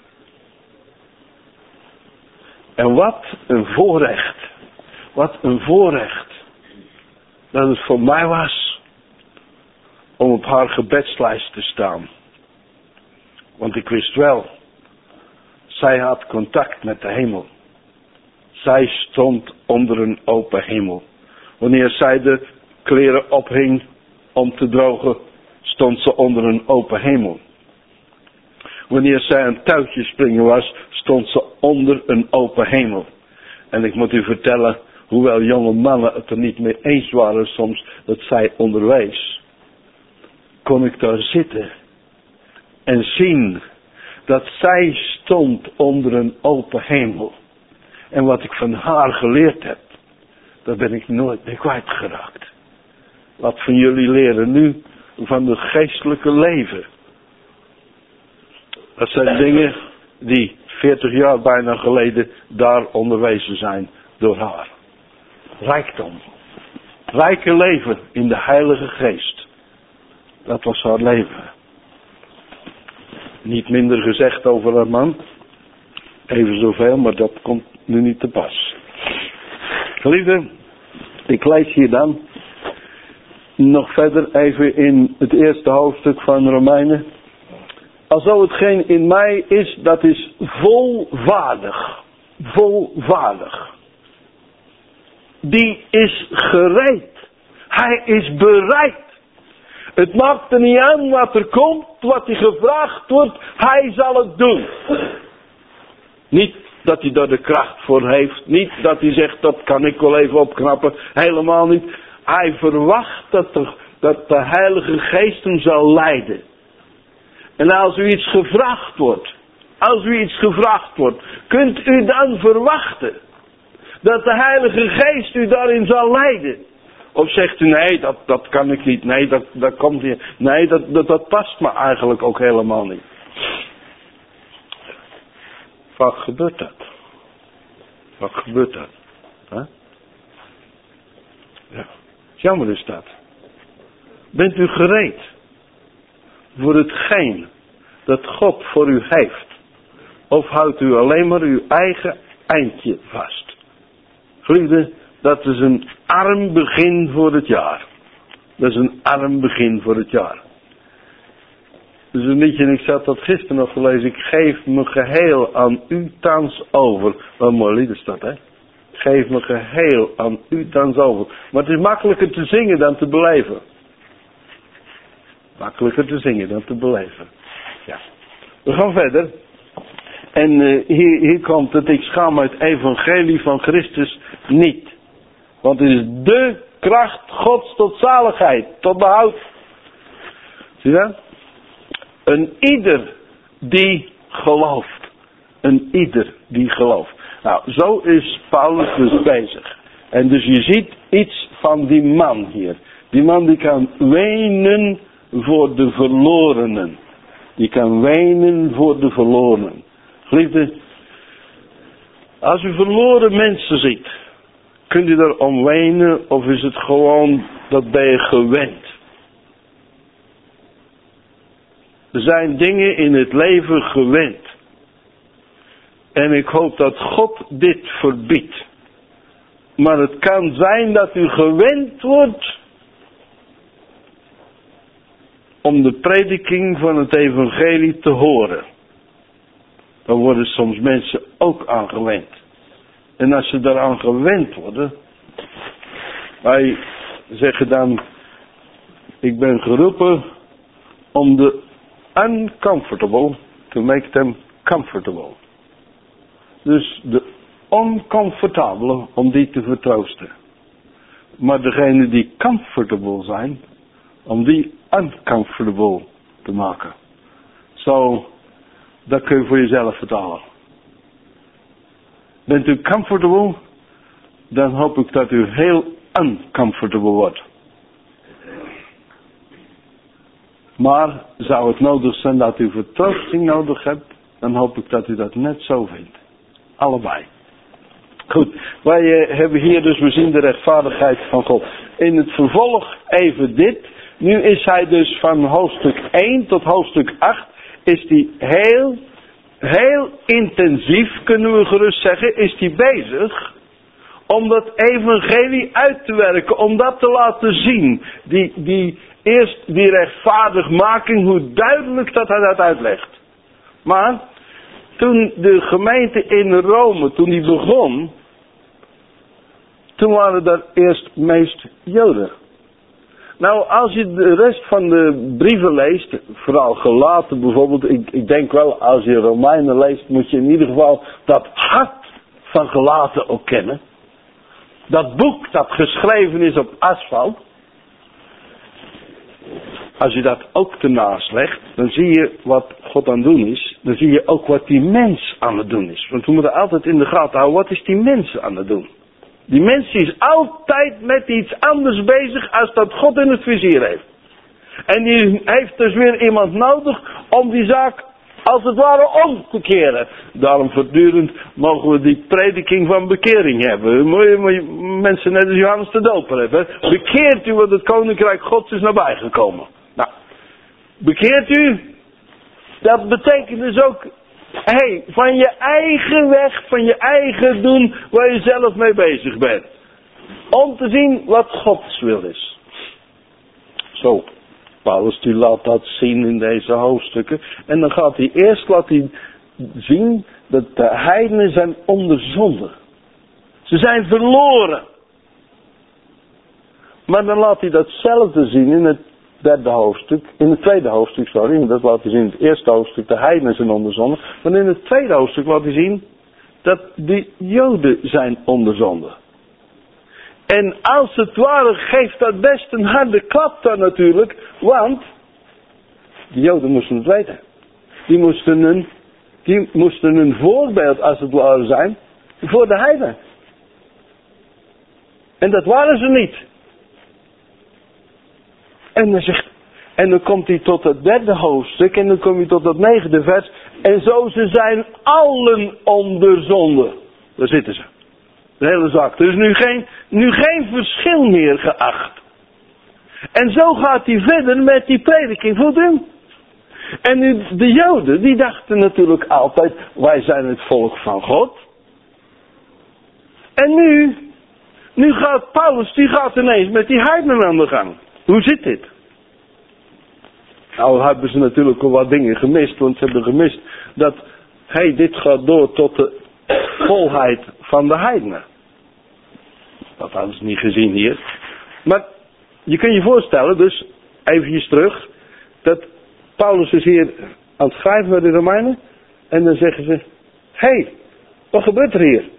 En wat een voorrecht. Wat een voorrecht. Dat het voor mij was om op haar gebedslijst te staan. Want ik wist wel, zij had contact met de hemel. Zij stond onder een open hemel. Wanneer zij de kleren ophing om te drogen, stond ze onder een open hemel. Wanneer zij een touwtje springen was, stond ze onder een open hemel. En ik moet u vertellen, hoewel jonge mannen het er niet mee eens waren soms dat zij onderwees, kon ik daar zitten en zien dat zij stond onder een open hemel. En wat ik van haar geleerd heb, dat ben ik nooit meer kwijtgeraakt. Wat van jullie leren nu van het geestelijke leven. Dat zijn dingen die 40 jaar bijna geleden daar onderwezen zijn door haar. Rijkdom. Rijke leven in de Heilige Geest. Dat was haar leven. Niet minder gezegd over haar man. Even zoveel, maar dat komt nu niet te pas. Geliefde, ik lees hier dan nog verder even in het eerste hoofdstuk van Romeinen. Alzo hetgeen in mij is, dat is volvaardig. Volvaardig. Die is gereed. Hij is bereid. Het maakt er niet aan wat er komt, wat hij gevraagd wordt. Hij zal het doen. Niet dat hij daar de kracht voor heeft. Niet dat hij zegt, dat kan ik wel even opknappen. Helemaal niet. Hij verwacht dat de Heilige Geest hem zal leiden. En als u iets gevraagd wordt, kunt u dan verwachten dat de Heilige Geest u daarin zal leiden? Of zegt u, nee, dat kan ik niet. Nee, dat komt niet. Nee, dat past me eigenlijk ook helemaal niet. Wat gebeurt dat? Huh? Ja, jammer is dat. Bent u gereed voor hetgeen dat God voor u heeft? Of houdt u alleen maar uw eigen eindje vast? Geliefde, dat is een arm begin voor het jaar. Dat is een arm begin voor het jaar. Dus een liedje, en ik zat dat gisteren nog te lezen. Ik geef me geheel aan u thans over. Wat een mooi lied is dat, hè? Geef me geheel aan u thans over. Maar het is makkelijker te zingen dan te beleven. Makkelijker te zingen dan te beleven. Ja. We gaan verder. En hier komt het. Ik schaam uit het evangelie van Christus niet. Want het is de kracht Gods tot zaligheid. Tot behoud. Zie je dat? Een ieder die gelooft. Een ieder die gelooft. Nou, zo is Paulus dus bezig. En dus je ziet iets van die man hier. Die man die kan wenen voor de verlorenen. Die kan wenen voor de verlorenen. Geliefde, als u verloren mensen ziet, kunt u erom wenen of is het gewoon dat ben je gewend? Er zijn dingen in het leven gewend. En ik hoop dat God dit verbiedt. Maar het kan zijn dat u gewend wordt om de prediking van het evangelie te horen. Daar worden soms mensen ook aan gewend. En als ze daaraan gewend worden, wij zeggen dan, ik ben geroepen om de uncomfortable to make them comfortable. Dus de oncomfortabele om die te vertroosten. Maar degenen die comfortable zijn, om die uncomfortable te maken. Zo, dat kun je voor jezelf vertalen. Bent u comfortable, dan hoop ik dat u heel uncomfortable wordt. Maar zou het nodig zijn dat u vertroosting nodig hebt, dan hoop ik dat u dat net zo vindt. Allebei. Goed, wij hebben hier dus, we zien de rechtvaardigheid van God. In het vervolg even dit. Nu is hij dus van hoofdstuk 1 tot hoofdstuk 8, is hij heel intensief, kunnen we gerust zeggen, is hij bezig om dat evangelie uit te werken, om dat te laten zien. Eerst die rechtvaardigmaking, hoe duidelijk dat hij dat uitlegt. Maar toen de gemeente in Rome, toen die begon, toen waren er eerst meest Joden. Nou, als je de rest van de brieven leest, vooral Galaten bijvoorbeeld, ik denk wel, als je Romeinen leest, moet je in ieder geval dat hart van Galaten ook kennen. Dat boek dat geschreven is op asfalt. Als je dat ook ernaast legt, dan zie je wat God aan het doen is. Dan zie je ook wat die mens aan het doen is. Want we moeten altijd in de gaten houden, wat is die mens aan het doen? Die mens is altijd met iets anders bezig als dat God in het vizier heeft. En die heeft dus weer iemand nodig om die zaak als het ware om te keren. Daarom voortdurend mogen we die prediking van bekering hebben. Moet je mensen net als Johannes de Doper hebben. Bekeert u, want het koninkrijk Gods is nabij gekomen. Nou, bekeert u, dat betekent dus ook, van je eigen weg, van je eigen doen, waar je zelf mee bezig bent. Om te zien wat Gods wil is. Zo, Paulus die laat dat zien in deze hoofdstukken. En dan gaat hij eerst zien dat de heidenen zijn onder zonde. Ze zijn verloren. Maar dan laat hij datzelfde zien in het tweede hoofdstuk, dat laat hij zien in het eerste hoofdstuk, de heidenen zijn onder zonde. Maar in het tweede hoofdstuk laat hij zien dat de Joden zijn onder zonde. En als het ware geeft dat best een harde klap dan natuurlijk, want de Joden moesten het weten. Die moesten een voorbeeld als het ware zijn voor de heidenen. En dat waren ze niet. En dan komt hij tot het derde hoofdstuk en dan kom je tot dat 9e vers. En zo ze zijn allen onder zonde. Daar zitten ze. De hele zaak. Er is nu geen verschil meer geacht. En zo gaat hij verder met die prediking voor hem. En nu, de Joden, die dachten natuurlijk altijd, wij zijn het volk van God. En nu gaat Paulus, die gaat ineens met die heidenen aan de gang. Hoe zit dit? Nou hebben ze natuurlijk al wat dingen gemist, want ze hebben gemist dat, dit gaat door tot de volheid van de heidenen. Dat hadden ze niet gezien hier. Maar je kunt je voorstellen, dus eventjes terug, dat Paulus is hier aan het schrijven bij de Romeinen en dan zeggen ze, wat gebeurt er hier?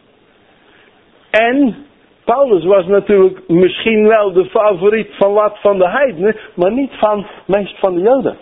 En Paulus was natuurlijk misschien wel de favoriet van wat van de heidenen, maar niet meest van de Joden.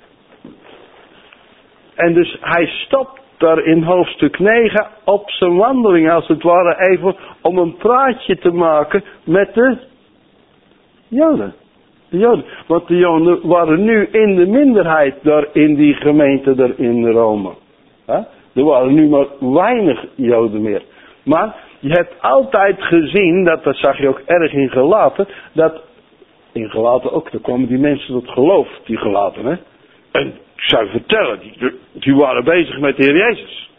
En dus hij stopt daar in hoofdstuk 9 op zijn wandeling als het ware even om een praatje te maken met de Joden. Want de Joden waren nu in de minderheid daar in die gemeente daar in Rome. Er waren nu maar weinig Joden meer. Maar je hebt altijd gezien, dat zag je ook erg in Galaten, dat in Galaten ook, daar kwamen die mensen tot geloof, die Galaten, hè. En ik zou je vertellen, die waren bezig met de Heer Jezus.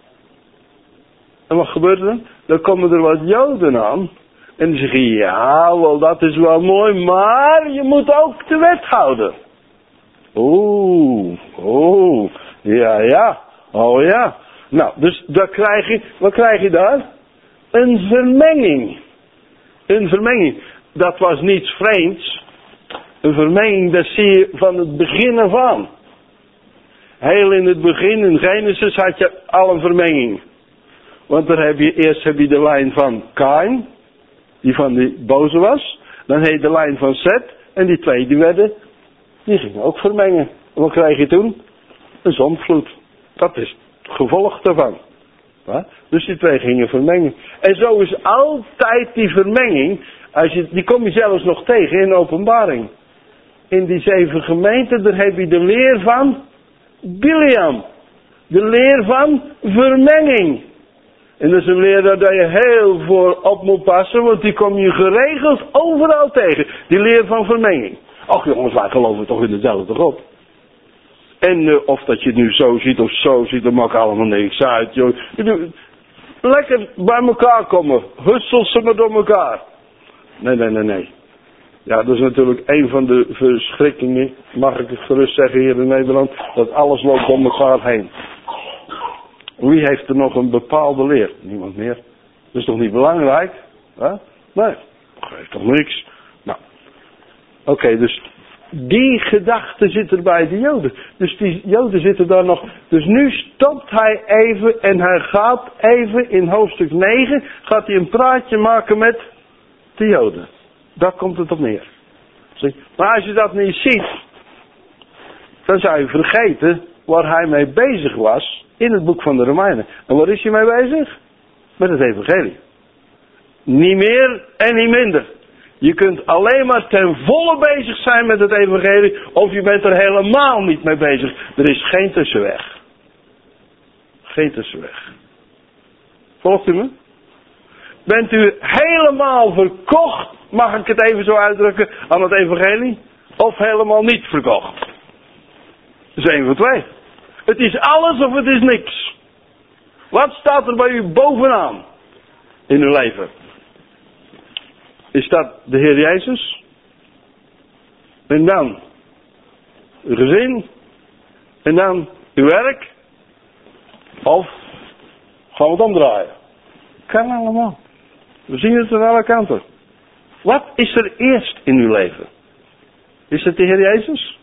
En wat gebeurde er dan? Dan komen er wat Joden aan. En die zeggen, ja, wel dat is wel mooi, maar je moet ook de wet houden. Ja. Oh ja. Nou, dus wat krijg je daar? Een vermenging. Een vermenging. Dat was niets vreemds. Een vermenging, dat zie je van het begin af aan. Heel in het begin, in Genesis, had je al een vermenging. Want dan heb je de lijn van Kain, die van die boze was. Dan heb je de lijn van Seth. En die twee, die gingen ook vermengen. En wat krijg je toen? Een zondvloed. Dat is het gevolg daarvan. Ja? Dus die twee gingen vermengen. En zo is altijd die vermenging. Die kom je zelfs nog tegen in Openbaring. In die 7 gemeenten, daar heb je de leer van Bileam. De leer van vermenging. En dat is een leer daar je heel voor op moet passen, want die kom je geregeld overal tegen. Die leer van vermenging. Ach jongens, wij geloven toch in dezelfde God. En of dat je het nu zo ziet of zo ziet, dat maakt allemaal niks uit. Joh. Lekker bij elkaar komen. Hussel ze maar door elkaar. Nee. Ja, dat is natuurlijk een van de verschrikkingen, mag ik het gerust zeggen hier in Nederland, dat alles loopt om elkaar heen. Wie heeft er nog een bepaalde leer? Niemand meer. Dat is toch niet belangrijk? Huh? Nee, dat geeft toch niks. Nou, oké, dus die gedachte zit er bij de Joden. Dus die Joden zitten daar nog. Dus nu stopt hij even en hij gaat even in hoofdstuk 9, gaat hij een praatje maken met de Joden. Daar komt het op neer. Maar als je dat niet ziet, dan zou je vergeten waar hij mee bezig was in het boek van de Romeinen. En waar is hij mee bezig? Met het evangelie. Niet meer en niet minder. Je kunt alleen maar ten volle bezig zijn met het evangelie, of je bent er helemaal niet mee bezig. Er is geen tussenweg. Geen tussenweg. Volgt u me? Bent u helemaal verkocht, mag ik het even zo uitdrukken, aan het evangelie? Of helemaal niet verkocht? Dat is 1 van 2. Het is alles of het is niks. Wat staat er bij u bovenaan in uw leven? Is dat de Heer Jezus? En dan uw gezin? En dan uw werk? Of gaan we het omdraaien? Kan allemaal. We zien het aan alle kanten. Wat is er eerst in uw leven? Is het de Heer Jezus?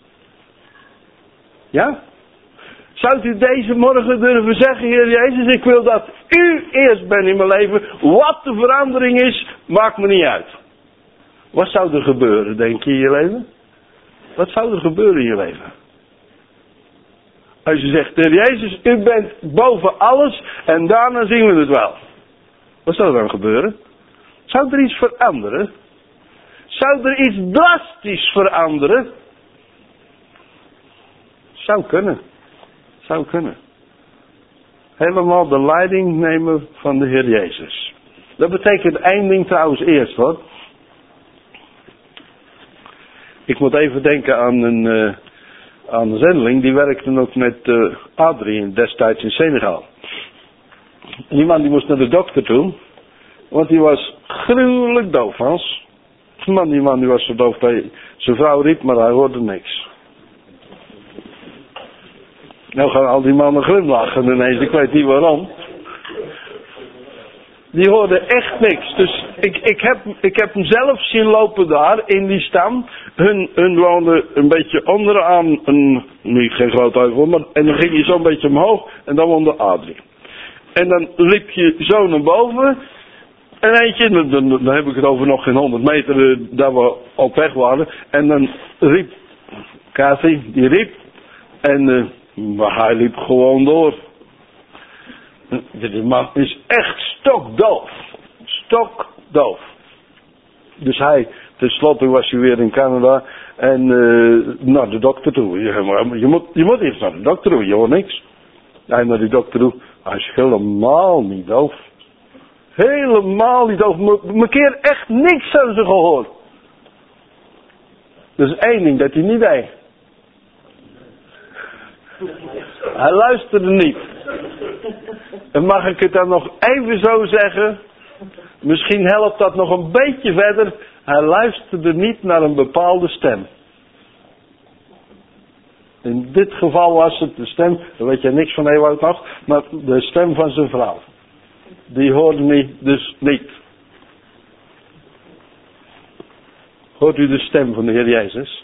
Ja? Zou u deze morgen durven zeggen, Heer Jezus, ik wil dat u eerst bent in mijn leven. Wat de verandering is, maakt me niet uit. Wat zou er gebeuren, denk je, in je leven? Wat zou er gebeuren in je leven? Als je zegt, Heer Jezus, u bent boven alles en daarna zien we het wel. Wat zou er dan gebeuren? Zou er iets veranderen? Zou er iets drastisch veranderen? Zou kunnen. Zou kunnen. Helemaal de leiding nemen van de Heer Jezus. Dat betekent 1 ding trouwens eerst hoor. Ik moet even denken aan een zendeling. Die werkte nog met Adrie destijds in Senegal. En die man die moest naar de dokter toe. Want die was gruwelijk doof, Hans. Die man die was zo doof. Zijn vrouw riep, maar hij hoorde niks. Nou gaan al die mannen glimlachen ineens, ik weet niet waarom. Die hoorden echt niks. Dus ik heb hem zelf zien lopen daar in die stam. Hun woonden een beetje onderaan, niet geen groot heuvel, maar en dan ging je zo'n beetje omhoog en dan woonde Adrie. En dan liep je zo naar boven. En eentje, dan heb ik het over nog geen 100 meter dat we op weg waren. En dan riep Kathy, die riep. En maar hij liep gewoon door. Dit man is echt stokdoof. Stokdoof. Dus hij, tenslotte was hij weer in Canada. En naar de dokter toe. Je moet eerst naar de dokter toe, je hoort niks. Hij naar de dokter toe. Hij is helemaal niet doof. Helemaal niet doof. Een keer echt niks aan ze gehoord. Dat is 1 ding dat hij niet deed. Hij luisterde niet. En mag ik het dan nog even zo zeggen? Misschien helpt dat nog een beetje verder. Hij luisterde niet naar een bepaalde stem. In dit geval was het de stem, daar weet je niks van Ewout nog, maar de stem van zijn vrouw. Die hoorde hij dus niet. Hoort u de stem van de Heer Jezus?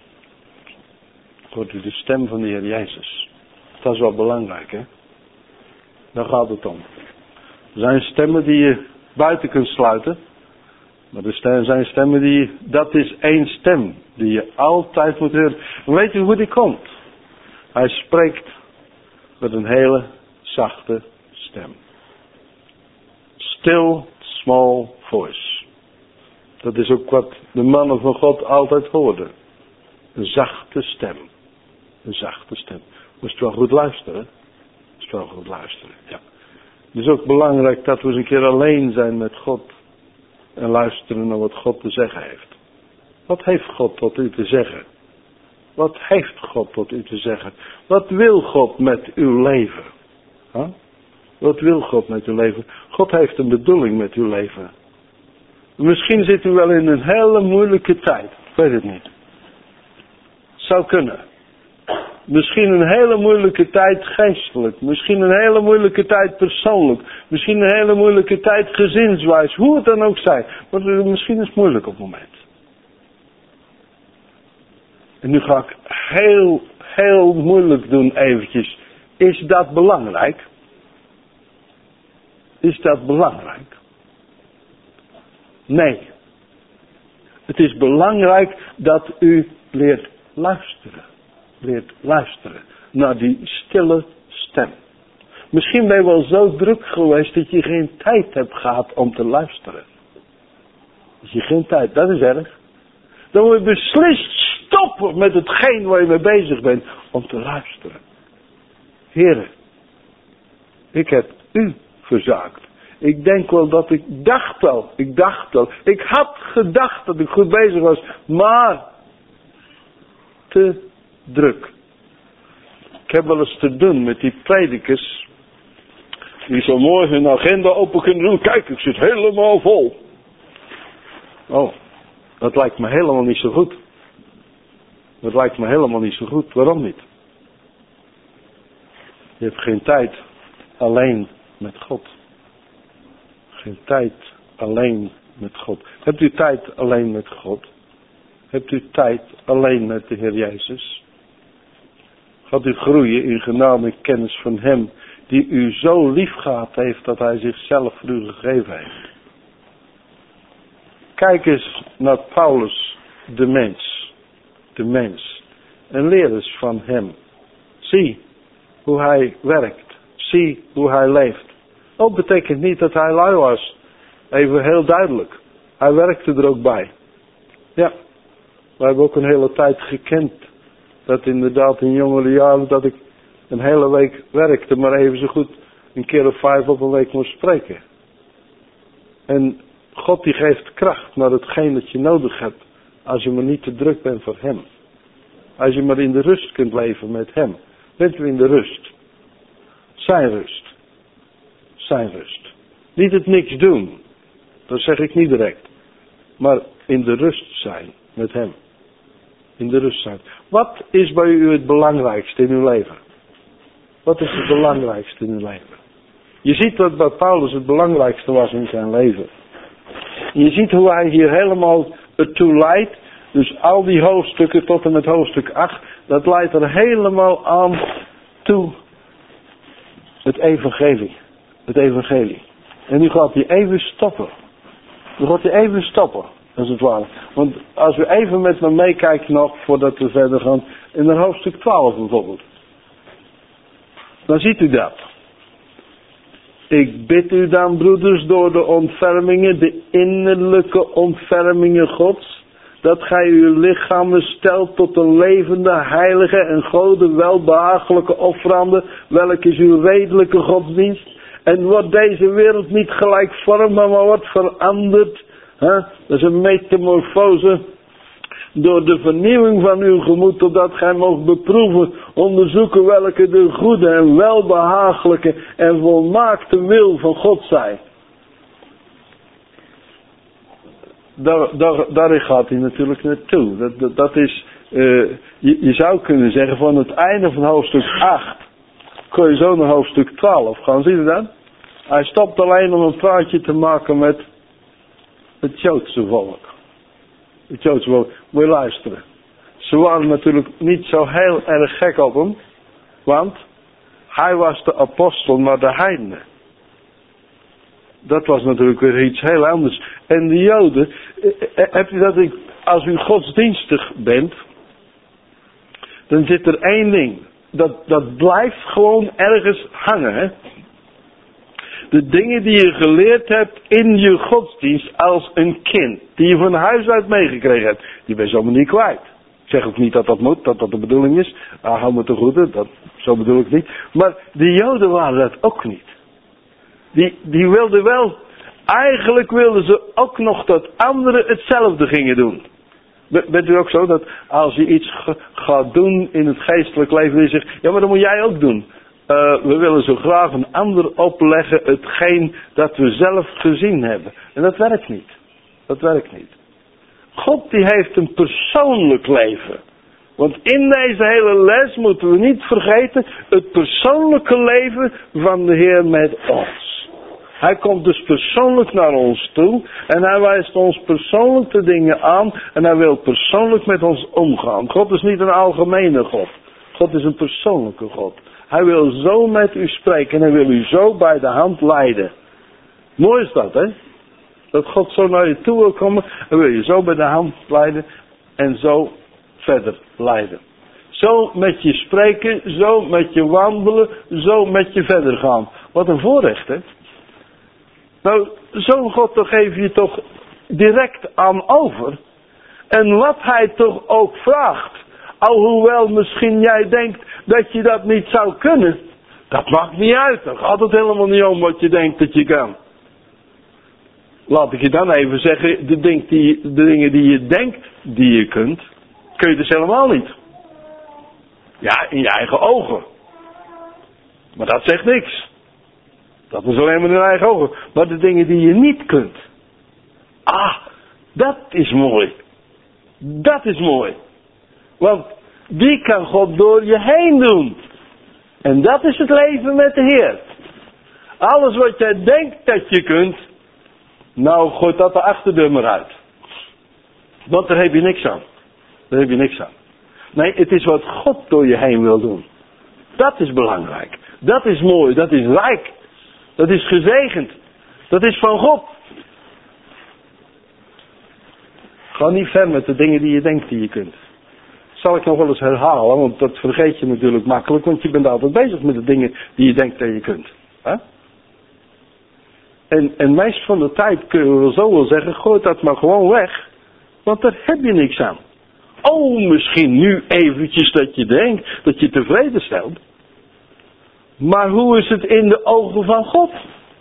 Hoort u de stem van de Heer Jezus? Dat is wel belangrijk, hè? Daar gaat het om. Er zijn stemmen die je buiten kunt sluiten. Maar er zijn stemmen dat is één stem. Die je altijd moet horen. En weet u hoe die komt? Hij spreekt met een hele zachte stem. Still, small voice. Dat is ook wat de mannen van God altijd hoorden. Een zachte stem. Een zachte stem. Moest wel goed luisteren. Moest wel goed luisteren, ja. Het is ook belangrijk dat we eens een keer alleen zijn met God. En luisteren naar wat God te zeggen heeft. Wat heeft God tot u te zeggen? Wat heeft God tot u te zeggen? Wat wil God met uw leven? Huh? Wat wil God met uw leven? God heeft een bedoeling met uw leven. Misschien zit u wel in een hele moeilijke tijd. Ik weet het niet. Zou kunnen. Misschien een hele moeilijke tijd geestelijk. Misschien een hele moeilijke tijd persoonlijk. Misschien een hele moeilijke tijd gezinswijs. Hoe het dan ook zij. Maar misschien is het moeilijk op het moment. En nu ga ik heel moeilijk doen eventjes. Is dat belangrijk? Is dat belangrijk? Nee. Het is belangrijk dat u leert luisteren. Leert luisteren naar die stille stem. Misschien ben je wel zo druk geweest dat je geen tijd hebt gehad om te luisteren. Als je geen tijd, dat is erg. Dan moet je beslist stoppen met hetgeen waar je mee bezig bent om te luisteren. Heren, ik heb u verzaakt. Ik denk wel dat ik dacht wel. Ik had gedacht dat ik goed bezig was, maar te druk. Ik heb wel eens te doen met die predikers die zo mooi hun agenda open kunnen doen. Kijk, ik zit helemaal vol. Oh, dat lijkt me helemaal niet zo goed. Dat lijkt me helemaal niet zo goed. Waarom niet? Je hebt geen tijd alleen met God. Geen tijd alleen met God. Hebt u tijd alleen met God? Hebt u tijd alleen met de Heer Jezus? Gaat u groeien in genade en kennis van Hem die u zo lief gehad heeft dat Hij zichzelf voor u gegeven heeft. Kijk eens naar Paulus, de mens. De mens. En leer eens van hem. Zie hoe hij werkt. Zie hoe hij leeft. Dat betekent niet dat hij lui was. Even heel duidelijk. Hij werkte er ook bij. Ja. We hebben ook een hele tijd gekend. Dat inderdaad in jongere jaren dat ik een hele week werkte. Maar even zo goed een keer of 5 op een week moest spreken. En God die geeft kracht naar hetgeen dat je nodig hebt. Als je maar niet te druk bent voor Hem. Als je maar in de rust kunt leven met Hem. Bent u in de rust. Zijn rust. Zijn rust. Niet het niks doen. Dat zeg ik niet direct. Maar in de rust zijn met Hem. In de rust zijn. Wat is bij u het belangrijkste in uw leven? Wat is het belangrijkste in uw leven? Je ziet dat bij Paulus het belangrijkste was in zijn leven. Je ziet hoe hij hier helemaal ertoe leidt. Dus al die hoofdstukken tot en met hoofdstuk 8. Dat leidt er helemaal aan toe. Het evangelie. Het evangelie. En nu gaat hij even stoppen. Nu gaat hij even stoppen. Als het ware. Want als we even met me meekijken nog. Voordat we verder gaan. In hoofdstuk 12 bijvoorbeeld. Dan ziet u dat. Ik bid u dan, broeders, door de ontfermingen, de innerlijke ontfermingen Gods, dat gij uw lichamen stelt tot een levende, heilige en Gode welbehagelijke offerande, welk is uw redelijke godsdienst. En wordt deze wereld niet gelijkvormig, maar wordt veranderd. Dat is een metamorfose. Door de vernieuwing van uw gemoed, totdat gij moogt beproeven, onderzoeken welke de goede en welbehagelijke en volmaakte wil van God zij. Daar gaat hij natuurlijk naartoe. Dat is Je zou kunnen zeggen van het einde van hoofdstuk 8 kun je zo naar hoofdstuk 12 gaan. Zie je dat? Hij stopt alleen om een praatje te maken met het Joodse volk. Het Joodse volk. Moet je luisteren. Ze waren natuurlijk niet zo heel erg gek op hem. Want hij was de apostel naar de heidenen. Dat was natuurlijk weer iets heel anders. En de Joden, heb je dat, als u godsdienstig bent, dan zit er één ding. Dat blijft gewoon ergens hangen. Hè? De dingen die je geleerd hebt in je godsdienst als een kind, die je van huis uit meegekregen hebt, die ben je zomaar niet kwijt. Ik zeg ook niet dat dat moet, dat de bedoeling is. Hou me te goede, zo bedoel ik niet. Maar de Joden waren dat ook niet. Die wilden wel, eigenlijk wilden ze ook nog dat anderen hetzelfde gingen doen. Bent u ook zo dat als je iets gaat doen in het geestelijk leven, je zegt, ja maar dat moet jij ook doen. We willen zo graag een ander opleggen hetgeen dat we zelf gezien hebben. En dat werkt niet. Dat werkt niet. God die heeft een persoonlijk leven. Want in deze hele les moeten we niet vergeten het persoonlijke leven van de Heer met ons. Hij komt dus persoonlijk naar ons toe en hij wijst ons persoonlijk de dingen aan en hij wil persoonlijk met ons omgaan. God is niet een algemene God. God is een persoonlijke God. Hij wil zo met u spreken en hij wil u zo bij de hand leiden. Mooi is dat, hè? Dat God zo naar je toe wil komen en wil je zo bij de hand leiden en zo verder leiden. Zo met je spreken, zo met je wandelen, zo met je verder gaan. Wat een voorrecht, hè? Nou, zo'n God toch geef je toch direct aan over. En wat hij toch ook vraagt, alhoewel misschien jij denkt dat je dat niet zou kunnen, dat maakt niet uit. Dan gaat het helemaal niet om wat je denkt dat je kan. Laat ik je dan even zeggen, de dingen die je denkt die je kunt, kun je dus helemaal niet. Ja, in je eigen ogen. Maar dat zegt niks. Dat is alleen maar in je eigen ogen. Maar de dingen die je niet kunt. Dat is mooi. Dat is mooi. Want die kan God door je heen doen. En dat is het leven met de Heer. Alles wat jij denkt dat je kunt, nou gooit dat de achterdeur maar uit. Want daar heb je niks aan. Daar heb je niks aan. Nee, het is wat God door je heen wil doen. Dat is belangrijk. Dat is mooi. Dat is rijk. Dat is gezegend. Dat is van God. Ga niet ver met de dingen die je denkt die je kunt. Zal ik nog wel eens herhalen, want dat vergeet je natuurlijk makkelijk, want je bent altijd bezig met de dingen die je denkt dat je kunt. Hè? En meest van de tijd kunnen we zo wel zeggen, gooi dat maar gewoon weg, want daar heb je niks aan. Oh, misschien nu eventjes dat je denkt, dat je tevreden stelt. Maar hoe is het in de ogen van God?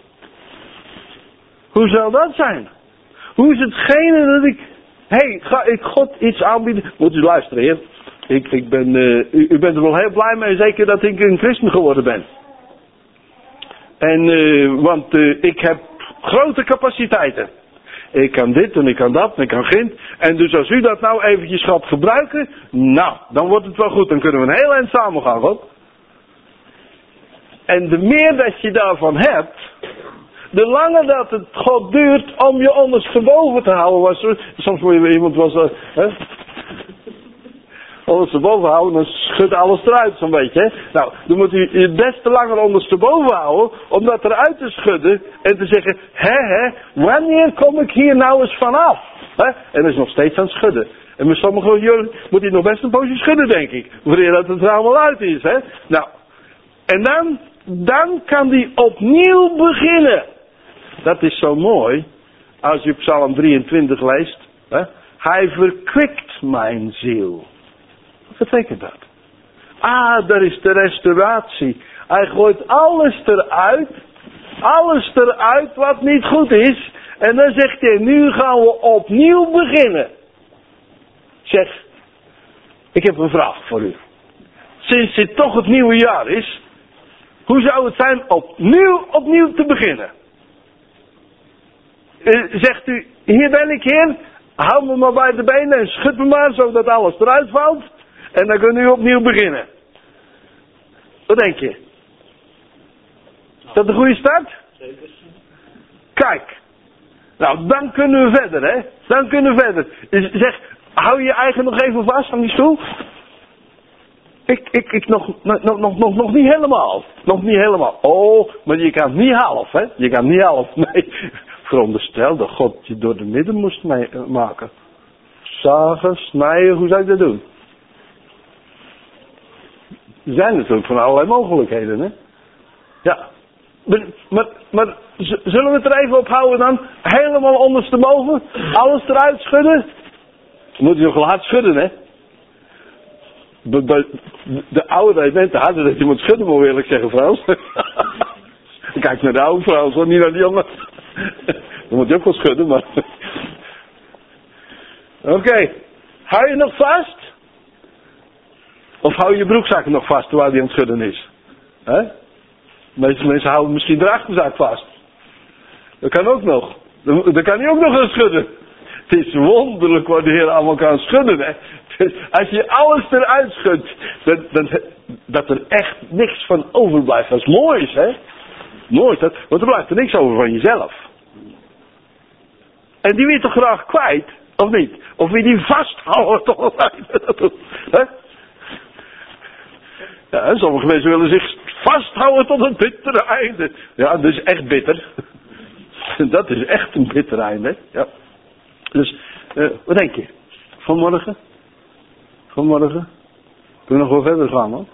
Hoe zal dat zijn? Hoe is hetgene dat ga ik God iets aanbieden? Moet u luisteren, heer. U bent er wel heel blij mee, zeker dat ik een christen geworden ben. Want ik heb grote capaciteiten. Ik kan dit en ik kan dat en ik kan gint. En dus als u dat nou eventjes gaat gebruiken, nou, dan wordt het wel goed. Dan kunnen we een heel eind samen gaan, God. En de meer dat je daarvan hebt, de langer dat het God duurt om je ondersteboven te houden. Soms moet je iemand ondersteboven houden, dan schudt alles eruit zo'n beetje. Hè? Nou, dan moet u je des te langer ondersteboven houden om dat eruit te schudden en te zeggen, wanneer kom ik hier nou eens vanaf? En dat is nog steeds aan het schudden. En met sommigen van jullie moet hij nog best een poosje schudden, denk ik. Wanneer dat het er allemaal uit is. Hè? Nou, en dan kan hij opnieuw beginnen. Dat is zo mooi, als je Psalm 23 leest. Hè? Hij verkwikt mijn ziel. Wat betekent dat? Daar is de restauratie. Hij gooit alles eruit wat niet goed is. En dan zegt hij, nu gaan we opnieuw beginnen. Zeg, ik heb een vraag voor u. Sinds dit toch het nieuwe jaar is, hoe zou het zijn opnieuw te beginnen? Zegt u, hier ben ik, Heer. Hou me maar bij de benen en schud me maar zodat alles eruit valt. En dan kunnen we opnieuw beginnen. Wat denk je? Is dat een goede start? Kijk. Nou, dan kunnen we verder, hè. Dan kunnen we verder. Dus zeg, hou je eigen nog even vast aan die stoel. Ik nog niet helemaal. Nog niet helemaal. Oh, maar je kan niet half, hè. Je kan niet half. Nee. Veronderstel dat God je door de midden moest maken. Zagen, snijden, hoe zou ik dat doen? Er zijn natuurlijk van allerlei mogelijkheden, hè. Ja. Maar zullen we het er even op houden dan? Helemaal ondersteboven? Alles eruit schudden? Dan moet je nog wel hard schudden, hè? De oude mensen hadden dat je moet schudden, moet ik eerlijk zeggen, Frans. Kijk naar de oude Frans, hoor, niet naar de jongen. Dan moet je ook wel schudden, maar... Oké. Hou je nog vast? Of hou je broekzakken nog vast terwijl die aan het schudden is? Hè? De meeste mensen houden misschien de achterzak vast. Dat kan ook nog. Dan kan hij ook nog gaan schudden. Het is wonderlijk wat de Heer allemaal kan schudden. Hè? Als je alles eruit schudt, dat er echt niks van overblijft. Dat is mooi, hè? Mooi, want er blijft er niks over van jezelf. En die wil je toch graag kwijt, of niet? Of wil je die vasthouden toch? Hè? Ja, sommige mensen willen zich vasthouden tot een bittere einde. Ja, dat is echt bitter. Dat is echt een bitter einde. Ja. Dus, wat denk je? Vanmorgen? Kunnen we nog wel verder gaan, hoor?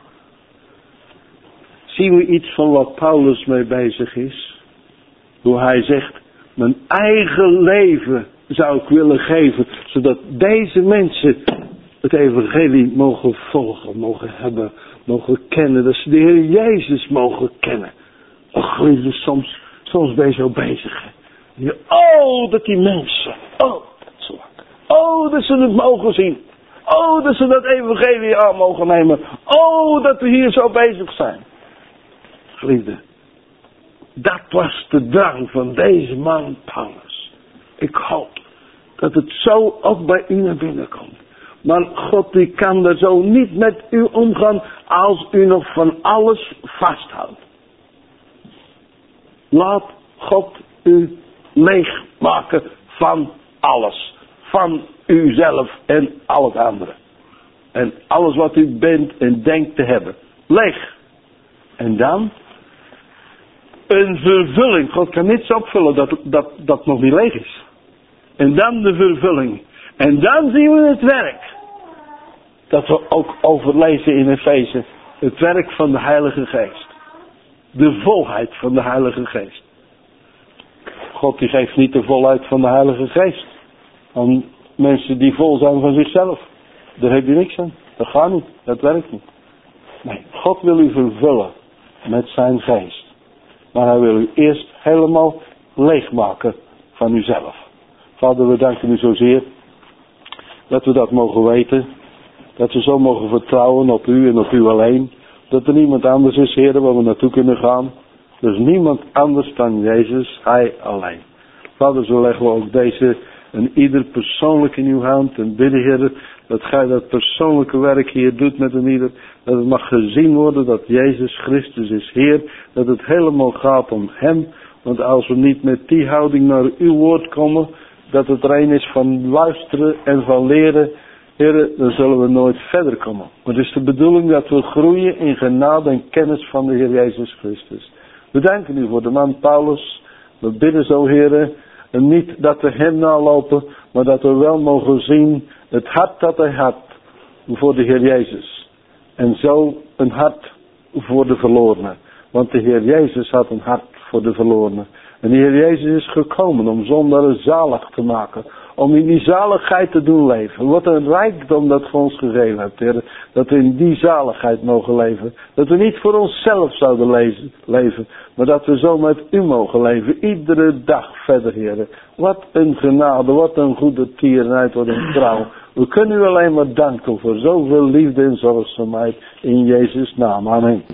Zien we iets van wat Paulus mee bezig is? Hoe hij zegt, mijn eigen leven zou ik willen geven, zodat deze mensen het evangelie mogen volgen, mogen hebben, mogen kennen, dat ze de Heer Jezus mogen kennen. Och, liefde, soms ben je zo bezig. Hè. Oh, dat die mensen, dat ze het mogen zien. Oh, dat ze dat evangelie aan mogen nemen. Oh, dat we hier zo bezig zijn. Liefde, dat was de drang van deze man Paulus. Ik hoop dat het zo ook bij u naar binnen komt. Maar God die kan er zo niet met u omgaan als u nog van alles vasthoudt. Laat God u leegmaken van alles. Van uzelf en al het andere. En alles wat u bent en denkt te hebben. Leeg. En dan een vervulling. God kan niets opvullen dat nog niet leeg is. En dan de vervulling. En dan zien we het werk. Dat we ook overlezen in Efeze. Het werk van de Heilige Geest. De volheid van de Heilige Geest. God die geeft niet de volheid van de Heilige Geest aan mensen die vol zijn van zichzelf. Daar heb je niks aan. Dat gaat niet. Dat werkt niet. Nee, God wil u vervullen met zijn geest. Maar hij wil u eerst helemaal leegmaken van uzelf. Vader, we danken u zozeer dat we dat mogen weten. Dat we zo mogen vertrouwen op u en op u alleen. Dat er niemand anders is, Heer, waar we naartoe kunnen gaan. Er is niemand anders dan Jezus, hij alleen. Vader, zo leggen we ook deze en ieder persoonlijk in uw hand. En bidden, Heer, dat gij dat persoonlijke werk hier doet met een ieder. Dat het mag gezien worden dat Jezus Christus is Heer. Dat het helemaal gaat om hem. Want als we niet met die houding naar uw woord komen, dat het er een is van luisteren en van leren, Heer, dan zullen we nooit verder komen. Maar het is de bedoeling dat we groeien in genade en kennis van de Heer Jezus Christus. We danken u voor de man Paulus. We bidden zo, Heer, en niet dat we hem nalopen, maar dat we wel mogen zien het hart dat hij had voor de Heer Jezus. En zo een hart voor de verlorenen. Want de Heer Jezus had een hart voor de verlorenen. En de Heer Jezus is gekomen om zondaren zalig te maken. Om in die zaligheid te doen leven. Wat een rijkdom dat voor ons gegeven hebt, Heer. Dat we in die zaligheid mogen leven. Dat we niet voor onszelf zouden leven. Maar dat we zo met u mogen leven. Iedere dag verder, Heer. Wat een genade. Wat een goede tierenheid. Wat een trouw. We kunnen u alleen maar danken voor zoveel liefde en zorgzaamheid. In Jezus' naam. Amen.